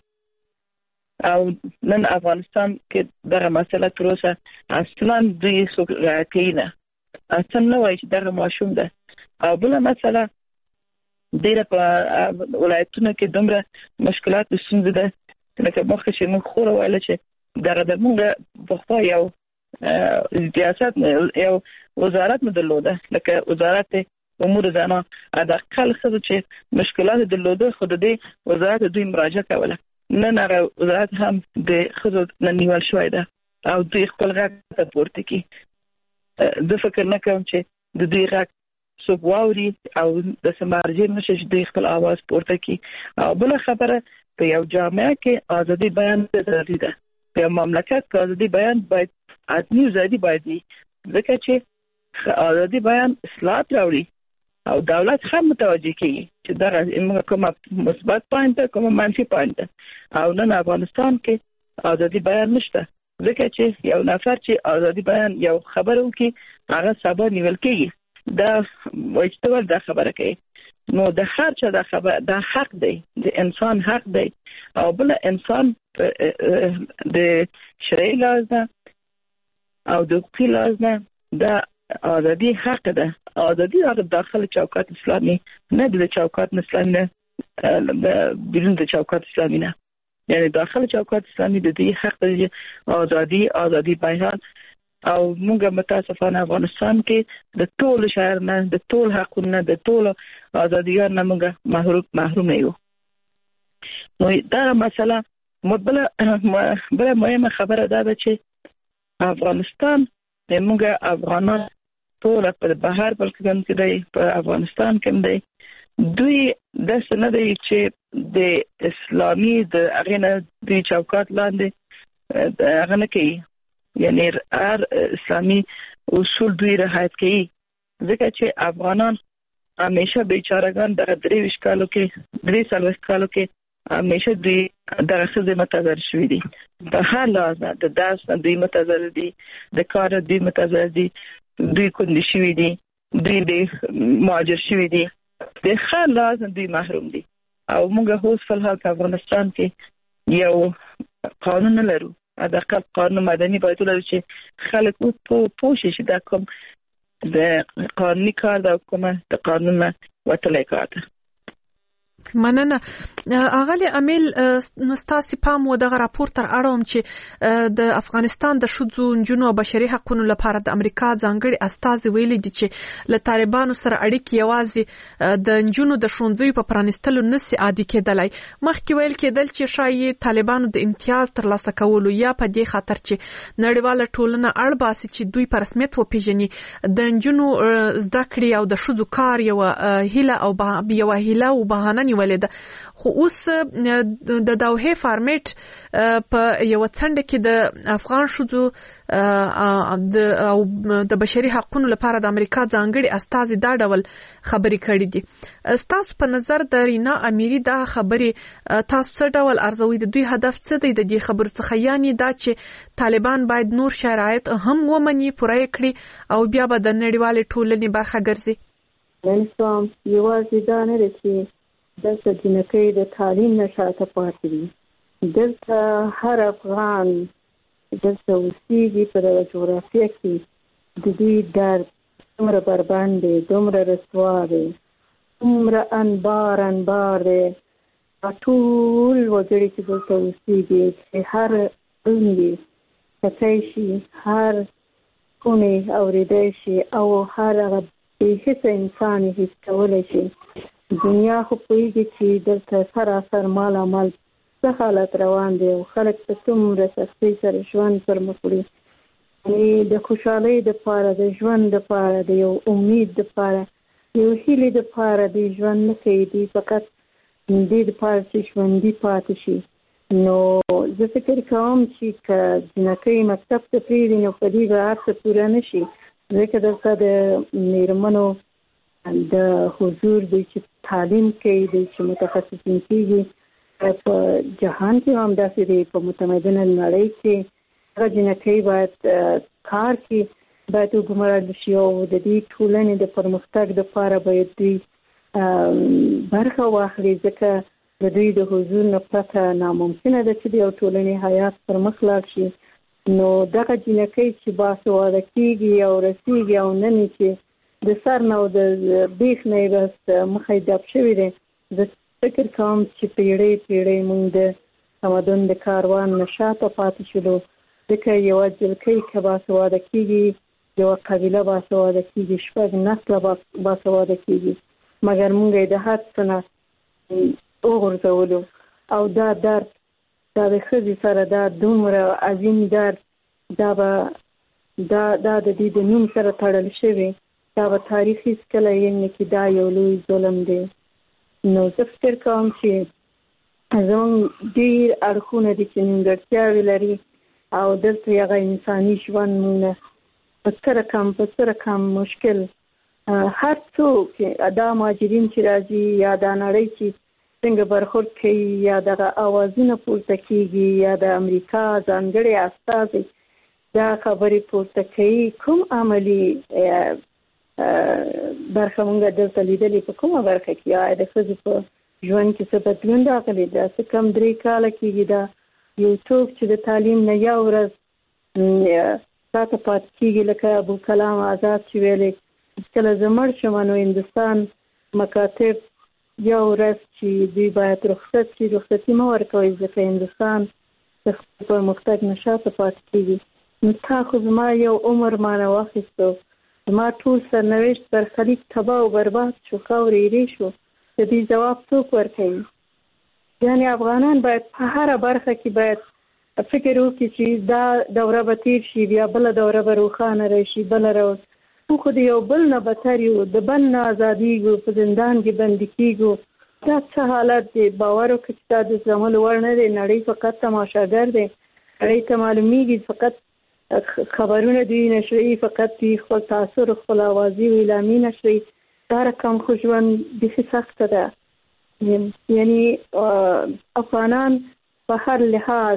او نن افغانستان کې دغه مسله تر اوسه اصلا دوی څوک راکوي نه، اصلا نه وایي چې دغه ماشوم ده. او بله مسله ډېره په ولایتونو کې دومره مشکلات او ستونزې ده لکه مخکې چې موږ خوره ویله چې دغه د موږ پخوا یو سیاست یو وزارت مې درلوده لکه وزارت امور زنان. حداقل څه چې مشکلات درلوده خو د دې وزارت دوی مراجعه کوله. نن هغه وزارت هم د ښځو نه نیول شوی ده او دوی خپل غږ ته پورته کوي. زه فکر نه کوم چې د دوی غږ څوک واوري او داسې مرجع نشي چې دوی خپل اواز پورته کوي. او بله خبره په یو جامعه کې ازادي بیان ضروري ده. په مملکت کې ازادي بیان باید عدمي ازادي باید وي، ځکه چې ازادي بیان اصلاحات راوړي او دولت هم متوجه کیږي چې دا موږ کومه مثبت پوینټ ده کومه منفي پوینټ ده. او نن افغانستان کې ازادي بیان نشته، ځکه چې یو نفر چې ازادي بیان یو خبره وکړي هغه سبا نیول کیږي. دا وایي دا خبره کوي نو د هر چا د خبر د حق دی، د انسان حق دی. او بل انسان د شرعي لحاظ نه او د حقوقي لحاظ نه دا ازادي حق ده. ازادي هغه داخل چوکاټ اسلامي نه د چوکاټ اسلامي نه بیرون د چوکاټ اسلامي نه، یعنی داخل چوکاټ اسلامي د دې حق دی ازادي ازادي بیان. او موږ متاسفانه افغانستان کې د ټول شهر نه د ټول حقونه د ټول ازادیان نه موږ محروم محروم یو. نو دا مسله مبله بله مهمه خبره ده چې افغانستان موږ افغانان ټول په بهر بلکې کې دی په افغانستان کې دی دوی داسې نه دی چې د اسلامي د هغې نه دوی چوکاټ لاندې هغه نه کوي، یعنی هر اسلامی اصول دوی رعایت کوي. ځکه چې افغانان همیشه بیچارهګان دغه درې ویشت کالو کې درې څلوېښت کالو کې همیشه دوی دغه ښځې متضرر شوي دي. په هر لحاظ نه د درس نه دوی متضرر دي، د کار دوی متضرر دي، دوی کندې شوي دي، دوی د مهاجر شوي دي، د هر لحاظ نه دوی محروم دي. او موږ اوس په الحال په افغانستان کې یو قانون نه لرو. حداقل قانون مدني باید ولرو چې خلک پوه شي چې دا کوم د قانوني کار ده او کومه د قانون نه وتلی کار ده. مننه. اغلی امیل نو ستاسو پام و دغه راپور تر اړوم چې د افغانستان د ښځو نجونو او بشري حقوقو لپاره د امریکا ځانګړي استازي ویلي دي چې له طالبانو سره اړیکې یوازې د نجونو د ښوونځیو په پرانیستلو نسي عادي کېدلای. مخکې ویل کېدل چې شایي طالبانو د امتیاز ترلاسه کولو یا په دې خاطر چې نړیواله ټولنه اړ باسي چې دوی په رسمیت وپیژني د نجونو زده کړې او د ښځو کار یو هیله او یو هیله او بهانه نیولې ده. خو اوس د دوحه فارمیټ په یو څنډه کې د افغان ښځو او د بشري حقوقو لپاره د امریکا ځانګړي استازي دا ډول خبرې کړې دي. تاسو په نظر د رینا امیری دا خبرې تاسو څه ډول ارزوي؟ د دوی هدف څه دی د دې خبرو څخه؟ یعنی دا چې طالبان باید نور شرایط هم ومني، پوره کړي او بیا به د نړیوالې ټولنې برخه ګرځي. نن یوازې دا نه دی چې د ځینکې د تعلیم نشاته پاتې دي، دلته هر افغان دلته اوسېږي په دغه جغرافیه کې د دوی درد دومره بربند دی، دومره رسوا دی، دومره انبار انبار دی. ټول وګړي چې دلته اوسېږي چې هر ړوند وي کتی شي، هر کونې اورېدی شي او هر هغه بېحسه انسان یې حس کولی شي. دنیا خو پوهېږي چې دلته سراسر مالامال څه حالت روان دی او خلک په څومره سختۍ سره ژوند پر مخ وړي. یعنې د خوشحالۍ دپاره، د ژوند دپاره، د یو امید دپاره، د یو هیلې دپاره دوی ژوند نه کوي، دوی فقط دې دپاره چې ژوندي پاتې شي. نو زه فکر کوم چې که جنکۍ مکتب ته پرېږدي نو په دې به هر څه پوره نه شي، ځکه دلته د مېرمنو د حضور دوی چې تعلیم کوي، دوی چې متخصصین کېږي په جهان کې هم داسې دی، په متمدنه نړۍ کې هغه جنکۍ باید کار کې باید وګمارل شي او د دې ټولنې د پرمختګ دپاره باید دوی برخه واخلي، ځکه د دوی د حضور نه پرته ناممکنه ده چې د یو ټولنې حیات پر مخ لاړ شي. نو دغه جنکۍ چې باسواده کېږي او رسېږي او نن یې چې د سر نه او د بیخ نه یې بس مخه یې ډب شوي دی، زه فکر کوم چې پیړۍ پیړۍ موږ د تمدن د کاروان نه شاته پاتې شولو، ځکه یوه جلکۍ که باسواده کېږي، یوه قبیله باسواده کېږي، شپږ نسله باسواده کېږي، مګر موږ یې د حد څه نه وغورځولو. او دا درد، دا د ښځې سره دا دومره عظیم درد، دا به دا دا د دې د نوم سره تړل شوی، دا به تاریخ هېڅکله یې نه کړي، دا یو لوی ظلم دی. نو زه فکر کوم چې زموږ ډېر اړخونه دي چې نیمګړتیاوې لري او دلته هغه انساني ژوند موږ نه په څه رقم په څه رقم مشکل. هر څوک دا مهاجرین چې راځي یا دا نړۍ چې څنګه برخورد کوي یا دغه اوازونه پورته کېږي یا د امریکا ځانګړی استازی دا خبرې پورته کوي، کوم عملي برخه موږ دلته لیدلې په کومه برخه کې؟ آیا د ښځو په ژوند کې څه بدلون راغلی ده؟ څه کم درې کاله کېږي دا یو څوک چې د تعلیم نه یو ورځ شاته پاتې کېږي، لکه ابوکلام آزاد چې ویلې کله زه مړ شم نو هندوستان مکاتب یو ورځ چې دوی باید رخصت شي، رخصتي مه ورکوئ ځکه هندوستان د خپل پرمختګ نه شاته پاتې کېږي. نو تا خو زما یو عمر مانه واخیستو، زما ټول سرنوشت برخلیک تباه او برباد شو، خاورې ایرې شو، د دې ځواب څوک ورکوي؟ یعنې افغانان باید په هره برخه کې باید فکر وکړي چې دا دوره به تیر شي، بیا بله دوره به روښانه راشي، بله روز خو خو د یو بل نه بدتر یو، د بل نه ازادېږو، په زندان کې بندي کېږو. دا څه حالت دی؟ باور وکړه چې دا د زغملو وړ نه دی. نړۍ فقط تماشاګر دی، نړۍ ته معلومیږي فقط خبرونه دوی نشري، فقط دوی خپل تاثر خپل اوازې او اعلامي نشري. دا رقم خو ژوند بیخي سخته ده. یعنی افغانان په هر لحاظ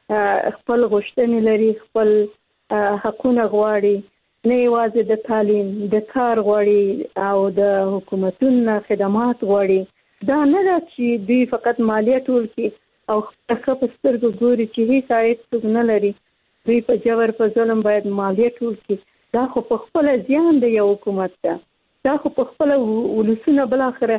خپل غوښتنې لري، خپل حقونه غواړي، نه یوازې د تعلیم، د کار غواړي او د حکومتونو خدمات غواړي. دا نه ده چې دوی فقط مالیه ټول کړي او ښه په سترګو ګوري چې هیڅ عاید څوک نه لري، دوی په جبر په ظلم باید مالیه ټول کړي. دا خو په خپله زیان د یو حکومت ده، دا خو په خپله ولسونه بالاخره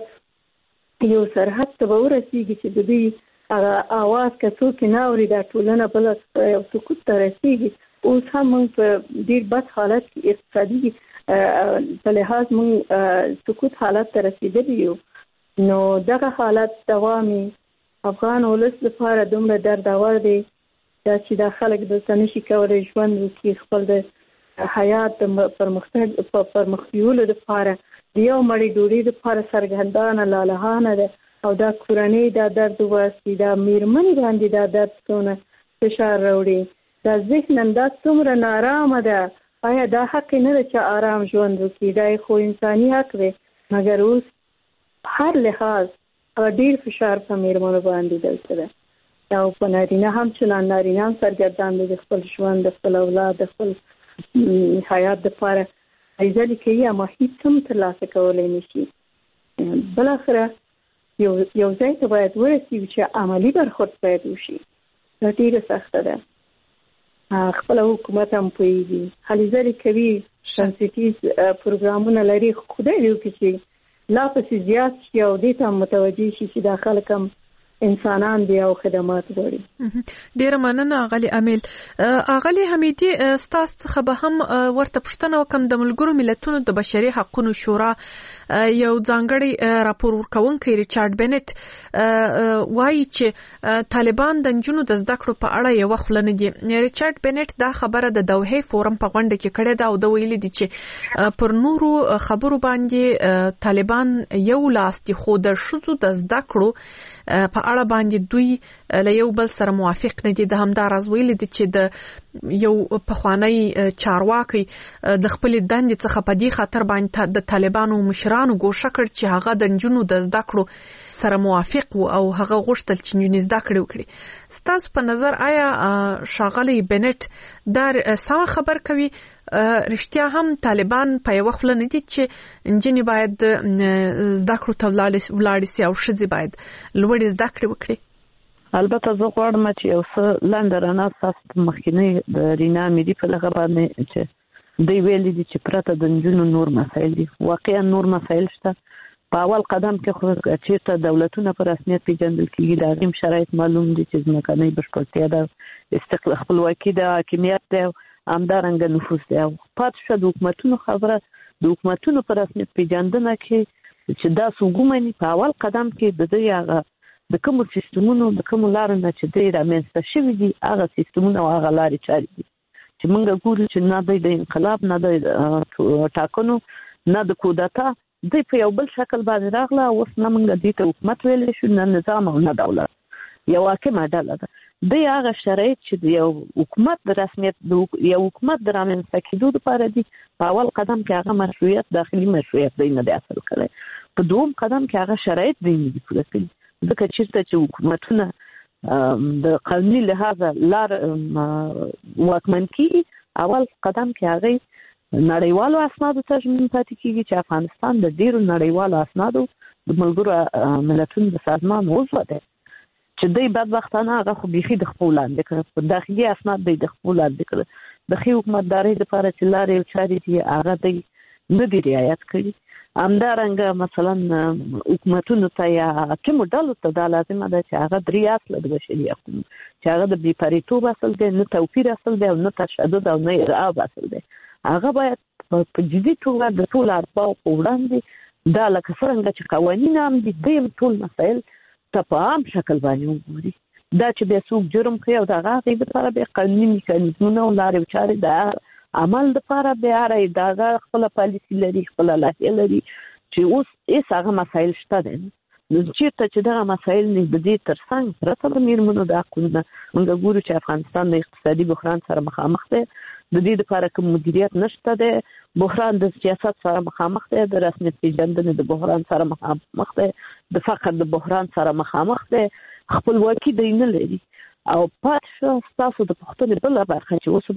یو سرحد ته به ورسېږي چې د دوی هغه اواز که څوک نه اوري، دا ټولنه بله یو سقوط ته رسېږي. اوس هم موږ په ډېر بد حالت کې اقتصادي په لحاظ موږ سقوط حالت ته رسېدلي یو. نو دغه حالت دوامي افغان ولس لپاره دومره دردور دی دا چې دا خلک دلته نشي کولی ژوند وکړي، خپل د حیات د پرمختګ پرمخ بیولو دپاره د یو مړۍ ډوډۍ دپاره سرګردانه لالهانه ده او دا کورنۍ دا درد وباسي، دا مېرمنې باندې دا درد څونه فشار راوړي، دا ذهناً دا څومره نارامه ده. آیا دا حق نه ده چې آرام ژوند وکړي؟ دا خو انساني حق دی، مګر اوس هر لحاظ ډېر فشار په مېرمنو باندې دلته ده او په نارینه هم چنان نارینه هم سرګردان دی د خپل ژوند، د خپل اولاد، د خپل حیات دپاره عزلې کوي اما هېڅ هم ترلاسه کولی نه شي. بالاخره یو یو ځای ته باید ورسېږو چې عملي برخورد باید وشي. دا ډېره سخته ده. خپل حکومت هم پوهېږي، هلې ځلې کوي، سنسیټیز پروګرامونه لري، خو خدای دې وکړي چې لا پسې زیات شي او دې ته هم متوجه شي چې دا خلک هم انسانان دی او خدمات غواړي. ډیره مننه اغلی امیل. اغلی حمیدی ستاسو څخه به هم ورته پوښتنه وکم د ملګرو ملتونو د بشري حقوقو شورا یو ځانګړی راپور ورکونکي ریچارډ بنټ وایي چې طالبان د نجونو د زده کړو په اړه یو خلنه دي. ریچارډ بنټ دا خبره د دوحه فورم په غونډه کې کړې ده او د ویلي دي چې پر نورو خبرو باندې طالبان یو لاس دي، خو د شذو د زده کړو په اړه باندې دوی له یو بل سره موافق نه دي. د همداراز ویل دي چې د یو پخوانی چارواکي د خپل دندې څخه په دې خاطر باندې د طالبانو مشرانو ګوښه کړ چې هغه د نجونو د زده کړو سره موافق وو او هغه غوښتل چې نجونې زده کړې وکړي. ستاسو په نظر آیا ښاغلی بنټ دا سم خبر کوي؟ رښتیا هم طالبان په یو خپل نه دي چې نجونې باید زده کړو ته ولاړ شي او ښځې باید لوړې زده کړې وکړي؟ البته زه غواړم چې یو څه لاندې رڼا ستاسو مخکینی د رینا مېډي په لغه باندې چې دوی ویلي دي چې پرته د نجونو نور مسایل دي. واقعا نور مسایل شته. په اول قدم کې خو چېرته دولتونه په رسمیت پیژندل کېږي، د هغې شرایط معلوم دي چې ځمکنۍ بشپړتیا ده، استقلال خپلواکي ده، حاکمیت ده، همدارنګه نفوذ دی. او پاتې شوه د حکومتونو خبره. د حکومتونو په رسمیت پیژندنه کې چې دا وګومني په اول قدم کې د دوی هغه د کومو سیستمونو د کومو لارو نه چې دوی رامنځته شوي دي هغه سیستمونه او هغه لارې چارې دي چې موږ ګورو چې نه دوی د انقلاب، نه د ټاکنو، نه د کودتا، دوی په یو بل شکل باندې راغله. اوس نه موږ دوی ته حکومت ویلی شو، نه نظام او نه دولت، یو حاکمه ډله ده. دوی هغه شرایط چې د یو حکومت د رسمیت یو حکومت د رامنځته کېدو لپاره دي، په اول قدم کې هغه مشروعیت، داخلي مشروعیت دوی نه دی حاصل کړی. په دوم قدم کې هغه شرایط دوی نه دي پوره کړي. ځکه چېرته چې حکومتونه د قانوني لحاظه لار واکمن کېږي، اول قدم کې هغه نړیوالو اسنادو ته ژمن پاتې کېږي چې افغانستان د ډېرو نړیوالو اسنادو د ملګرو ملتونو د سازمان عضو دی، چې دوی بدبختانه هغه خو بیخي د خپل لاندې کړ. په داخلي اسناد دوی د خپل لاندې کړ. د ښې حکومتدارۍ لپاره چې لارې او چارې دي هغه دوی نه دي رعایت کړي. همدارنګه مثلا حکومتونو ته یا کومو ډلو ته دا لازمه ده چې هغه درې اصله د بشري حقوقو چې هغه د بې پرېتوب اصل دی، نه توپیر اصل دی او نه تشدد او نه ارهاب اصل دی. هغه باید په جدي توګه د ټولو اربابو په وړاندې دا لکه څرنګه چې قوانین هم دي، دوی هم ټول مسایل ته په عام شکل باندې وګوري. دا چې بیا څوک جرم کوي او د هغه هغې دپاره بیا قانوني میکانیزمونه او لارې چارې د عمل دپاره بیا هر اداره خپله پالیسي لري، خپله لایحې لري، چې اوس هېڅ هغه مسایل شته دی. نو چېرته چې دغه مسایل نه د دې تر څنګ پرته د مېرمنو د حقونو موږ ګورو چې افغانستان د اقتصادي بحران سره مخامخ دی. د دې لپاره کوم مدیریت نشته دی. بحران د سیاست سره مخامخ دی، د رسمیت پیژندنې د بحران سره مخامخ دی، د فقر د بحران سره مخامخ دی، خپلواکي دی نه لري. او پاتې شوه ستاسو د پوښتنې بله برخه چې اوس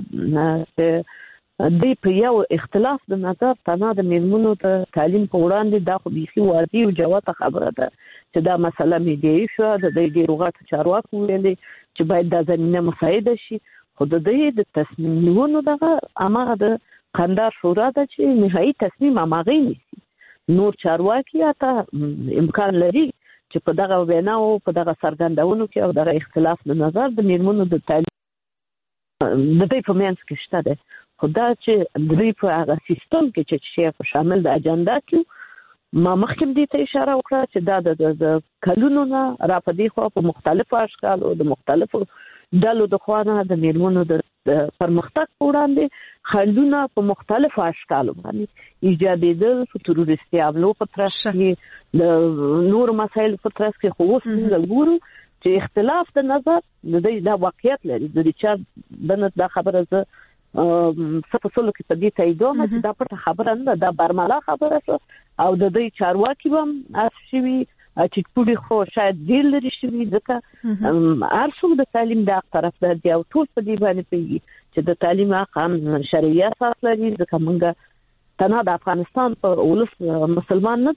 دوی په یو اختلاف د نظر تنها د مېرمنو د تعلیم په وړاندې دا خو بیخي واضح او جوته خبره ده چې دا مسله میډیایي شوه. د دوی ډېرو غټو چارواکو ویلې چې باید دا زمینه مساعده شي، خو د دوی د تصمیم نیونو دغه هماغه د قندار شورا ده چې نهایي تصمیم هماغې نیسي. نور چارواکي حتی امکان لري چې په دغه ویناو په دغه څرګندونو کې او دغه اختلاف د نظر د مېرمنو د تعلیم د دوی په منځ کې شته دی. خو دا چې دوی په هغه سیستم کې چې شی په شامل د اجنډا کې ما مخکې دې ته اشاره وکړه چې دا د کلونو نه را په دې خوا په مختلفو اشکالو د مختلفو ډلو د خوا نه د مېرمنو د پرمختګ په وړاندې خنډونه په مختلفو اشکالو باندې ایجادېدل. په تروریستي حملو په ترڅ کې د نورو مسایلو په ترڅ کې خو اوس موږ ګورو چې اختلاف د نظر د دوی دا واقعیت لري. د ریچارډ بنټ دا خبره زه څه په سلو کې په دې تاییدوم چې دا پټه خبره نه ده، دا برملا خبره شوه. او د دوی چارواکي به هم اس شوي چې پوډي خو شاید ډېر لري شوي، ځکه هر څوک د تعلیم د حق طرفدار دي او ټول په دې باندې پوهېږي چې د تعلیم حق هم شرعي اساس لري. ځکه موږ تنها د افغانستان په ولس مسلمان نه دی،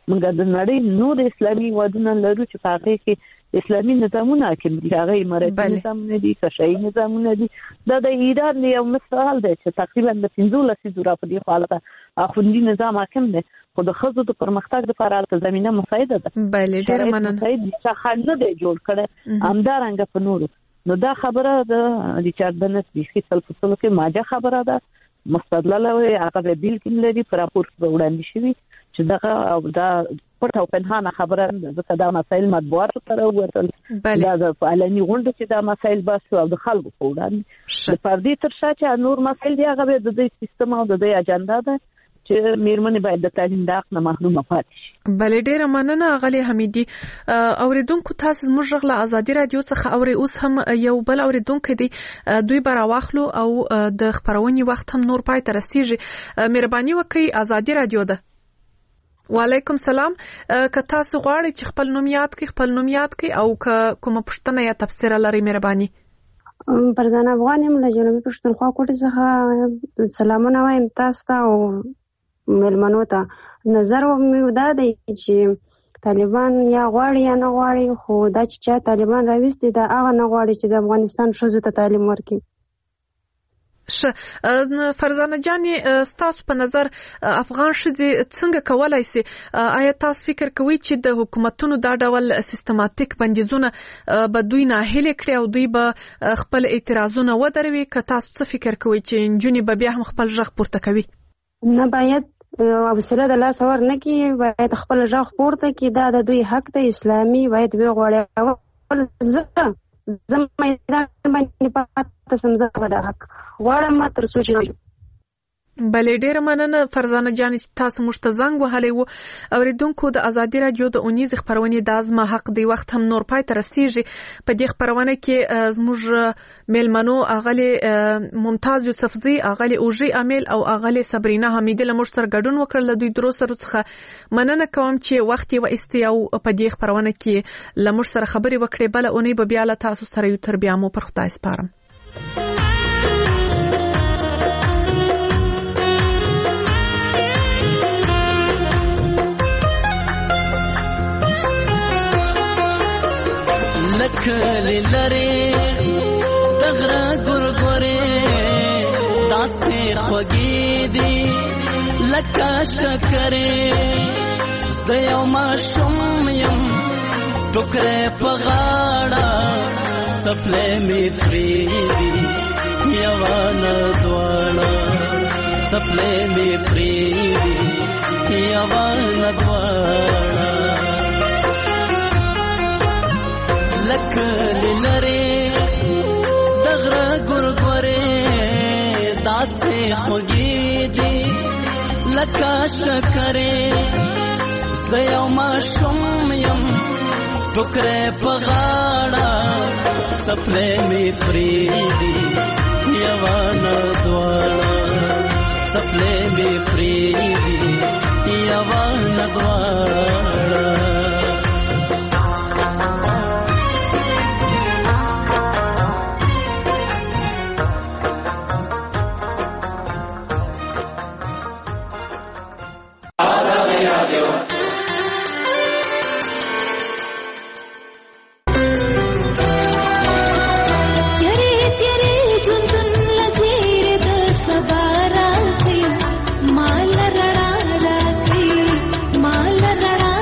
موږ د نړۍ نور اسلامي هیوادونه لرو چې په هغه کې اسلامي نظامونه حاکم دي، هغه اماراتي نظامونه دي، کشایي نظامونه دي. دا د ایران یو مثال دی چې تقریبا د پنځلس زره په دې حالت اخوندي نظام حاکم دی، خو د ښځو د پرمختګ لپاره هلته زمینه مساعده ده. بله ډېره مننه. شاخان نه دی جوړ کړی همدارنګه په نورو. نو دا خبره د ریچارډ بنس بیخي سل په سلو کې ماجه خبره ده، مستدلله وي، هغه د بیل کې لري، په راپور کې به وړاندې شوي چې دغه دا پټ او پنهانه خبره ځکه دا مسایل مطبوعاتو ته راووتل، دا د علني غونډو چې دا مسایل باسو او د خلکو په وړاندې د پردې تر شا چې نور مسایل دي هغه د دوی سیستم او د دوی اجنډا ده چې میرمنې باید د تعلیم د حق نه محرومه پاتې شي. بله ډېره مننه غالي حمیدي. اوریدونکو تاسو زموږ غږ له ازادي رادیو څخه اوري. اوس هم یو بل اوریدونکو دی دوی به راواخلو او د خبرونې وخت هم نور پای ته رسیږي. مهرباني وکړئ ازادي رادیو ده. وعلیکم سلام. که تاسو غواړئ چې خپل نوم یاد کړئ خپل نوم یاد کړئ او که کومه پوښتنه یا تبصره لرئ مهرباني. فرزانه افغان یم له جنوبي پښتونخوا کوټې څخه سلامونه وایم تاسو ته او مېلمنو ته. نظر مې دا دی چې طالبان یا غواړي یا نه غواړي، خو دا چې چا طالبان راوستي دا هغه نه غواړي چې د افغانستان ښځو ته تعلیم ورکړي. ښه فرزانه جانې ستاسو په نظر افغان ښځې څنګه کولای سي، آیا تاسو فکر کوئ چې د حکومتونو دا ډول سیستماتیک بندیزونه به دوی ناهیلې کړي او دوی به خپل اعتراضونه ودروي؟ که تاسو څه فکر کوئ چې نجونې به بیا هم خپل غږ پورته کوي؟ نه باید حوصله د لاس ور نه کړي، باید خپل غږ پورته کړي. دا د دوی حق دی اسلامي، باید وغواړي. زه زه میدان باندې پاتې سم، زه به دا حق غواړم تر څو چې بله ډېره مننه فرزانه جانې چې تاسو موږ ته زنګ وهلی و. اوریدونکو د ازادي رادیو د اونیزې خپرونې دا زما حق دی وخت هم نور پای ته رسیږي. په دې خپرونه کې زموږ میلمنو اغلې ممتاز یوسفزي، اغلې اوژي امیل او اغلې صبرینا حمیدي له موږ سره ګډون وکړل. د دوی درو سرو څخه مننه کوم چې وخت یې وایستي او په دې خپرونه کې له موږ سره خبرې وکړې. بله اونۍ به بیا له تاسو سره یو، تر بیا مو پر خدای سپارم. لکلی لری دغره ګورګورې داسې خوږې دي لکه شکرې. زه یو ماشوم یم ټوکرې په غاړه څپلۍ مې پرېږدي یوه نه دواړه، څپلۍ مې پرېږدي یوه نه دواړه. لکلی لری دغره ګورګورې داسې خوږې دي لکه شکرې. زه یو ماشوم یم ټوکرې په غاړه څپلۍ مې پرېږدي یوه نه دواړه، څپلۍ مې پرېږدي یوه نه دواړه. माल रड़ा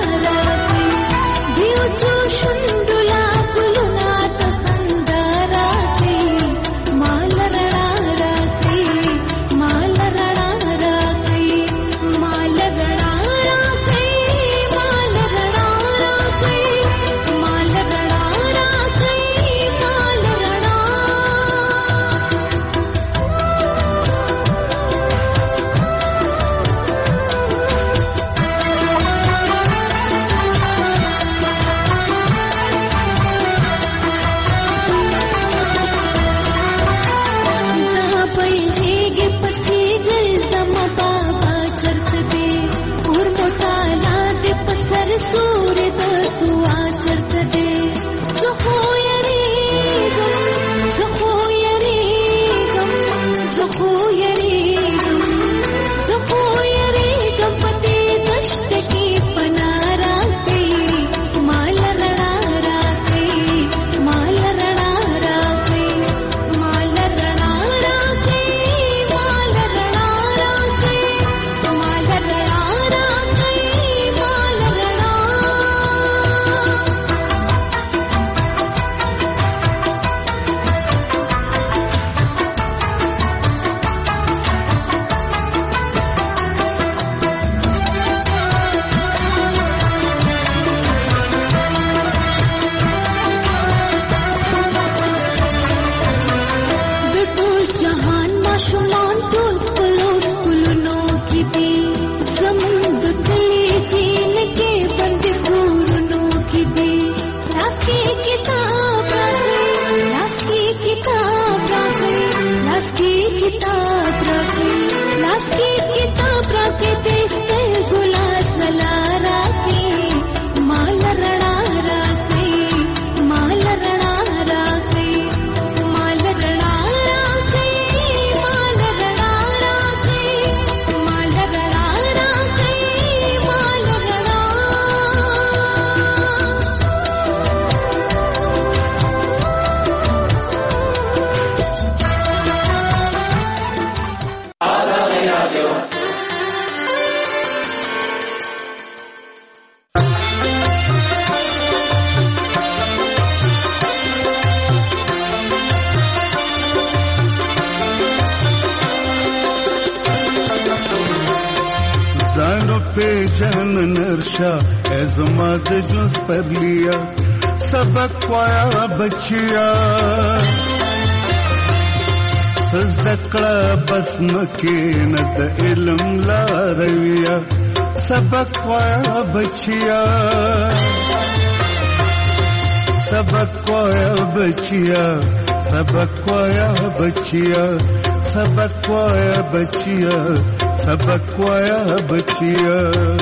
के किताब राके तेस्ते गुलास लला राके माल रणा राके माल रणा राके माल रणा राके माल रणा राके माल रणा राके माल रणा जानो पे जन नरशा एजमाद जुस पर लिया सबक पाया बचिया सजदकड़ा बस्म के नद इल्म ला रविया सबक पाया बचिया सबक पाया बचिया सबक पाया बचिया सबक पाया बचिया सबक पाया बचिया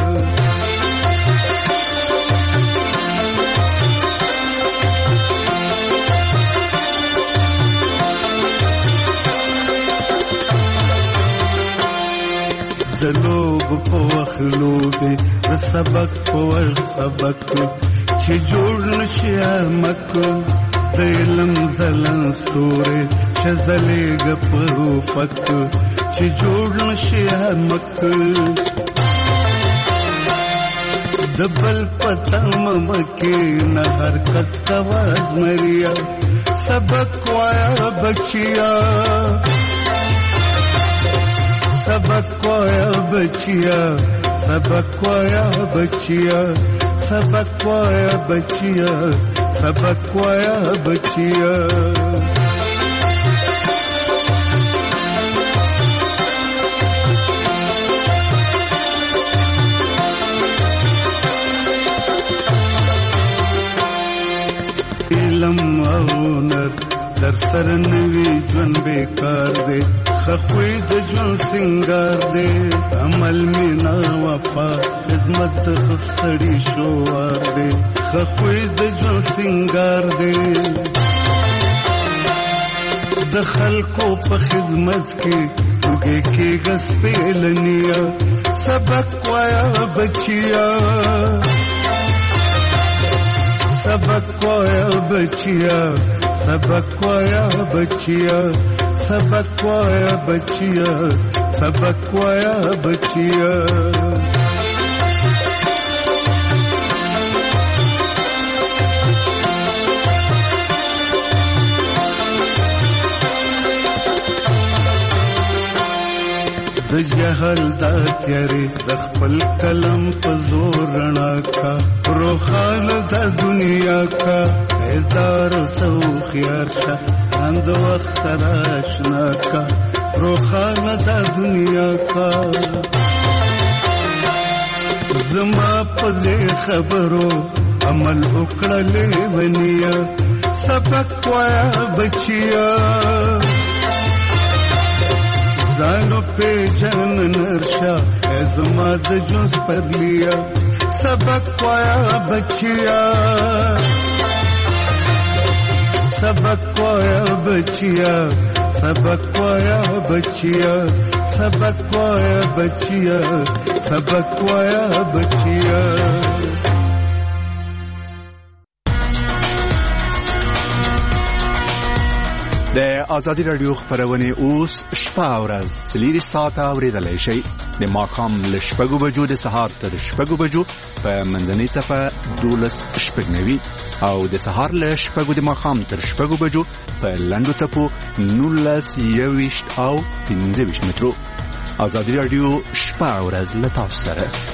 د لوب په وخلو دي د سبق په ور سبق چې جوړ نشي مک د علم زلن سورې چې زلېږ په فک چې جوړ نشي مک د بل پتم مکه نه حرکت کواز مریا سبق وایا بچیا सबक कोया बचिया सबक कोया बचिया सबक कोया बचिया सबक कोया बचिया इलम औनर در سر نوی جون بیکار دے خخوی د جون سنگار دے عمل مینا وفا خدمت خسڑی شوار دے خخوی د جون سنگار دے د خلقو په خدمت کې وګه کې غس پیلنیا سبق وایا بچیا سبق وایا بچیا सबक कोया बचिया सबक कोया बचिया सबक कोया बचिया د جهل دا تیارې د خپل کلم په زور رڼا کا روخان د دنیا کا هزار سو خيار شه اند وخت سره آشنا کا روخان د دنیا کا زما په خبرو عمل وکړلې ونیا سبق وایا بچیا زانو पे जन नरशा एजमाद जुस पर लिया सबक पाया बचिया सबक पाया बचिया सबक पाया बचिया सबक पाया बचिया सबक पाया बचिया د ازادي رادیو خبرونه اوس شپه او ورځ سلیری ساعت اوریدلای شي د ماقام ل شپږو بجو د سهار تر شپږو بجو په منځنۍ صفه دولس شپږنوي او د سهار ل شپږو د ماقام تر شپږو بجو په لندو صفو نولس یويشت او پنځه ویشت مترو ازادي رادیو شپه او ورځ ل تاسو سره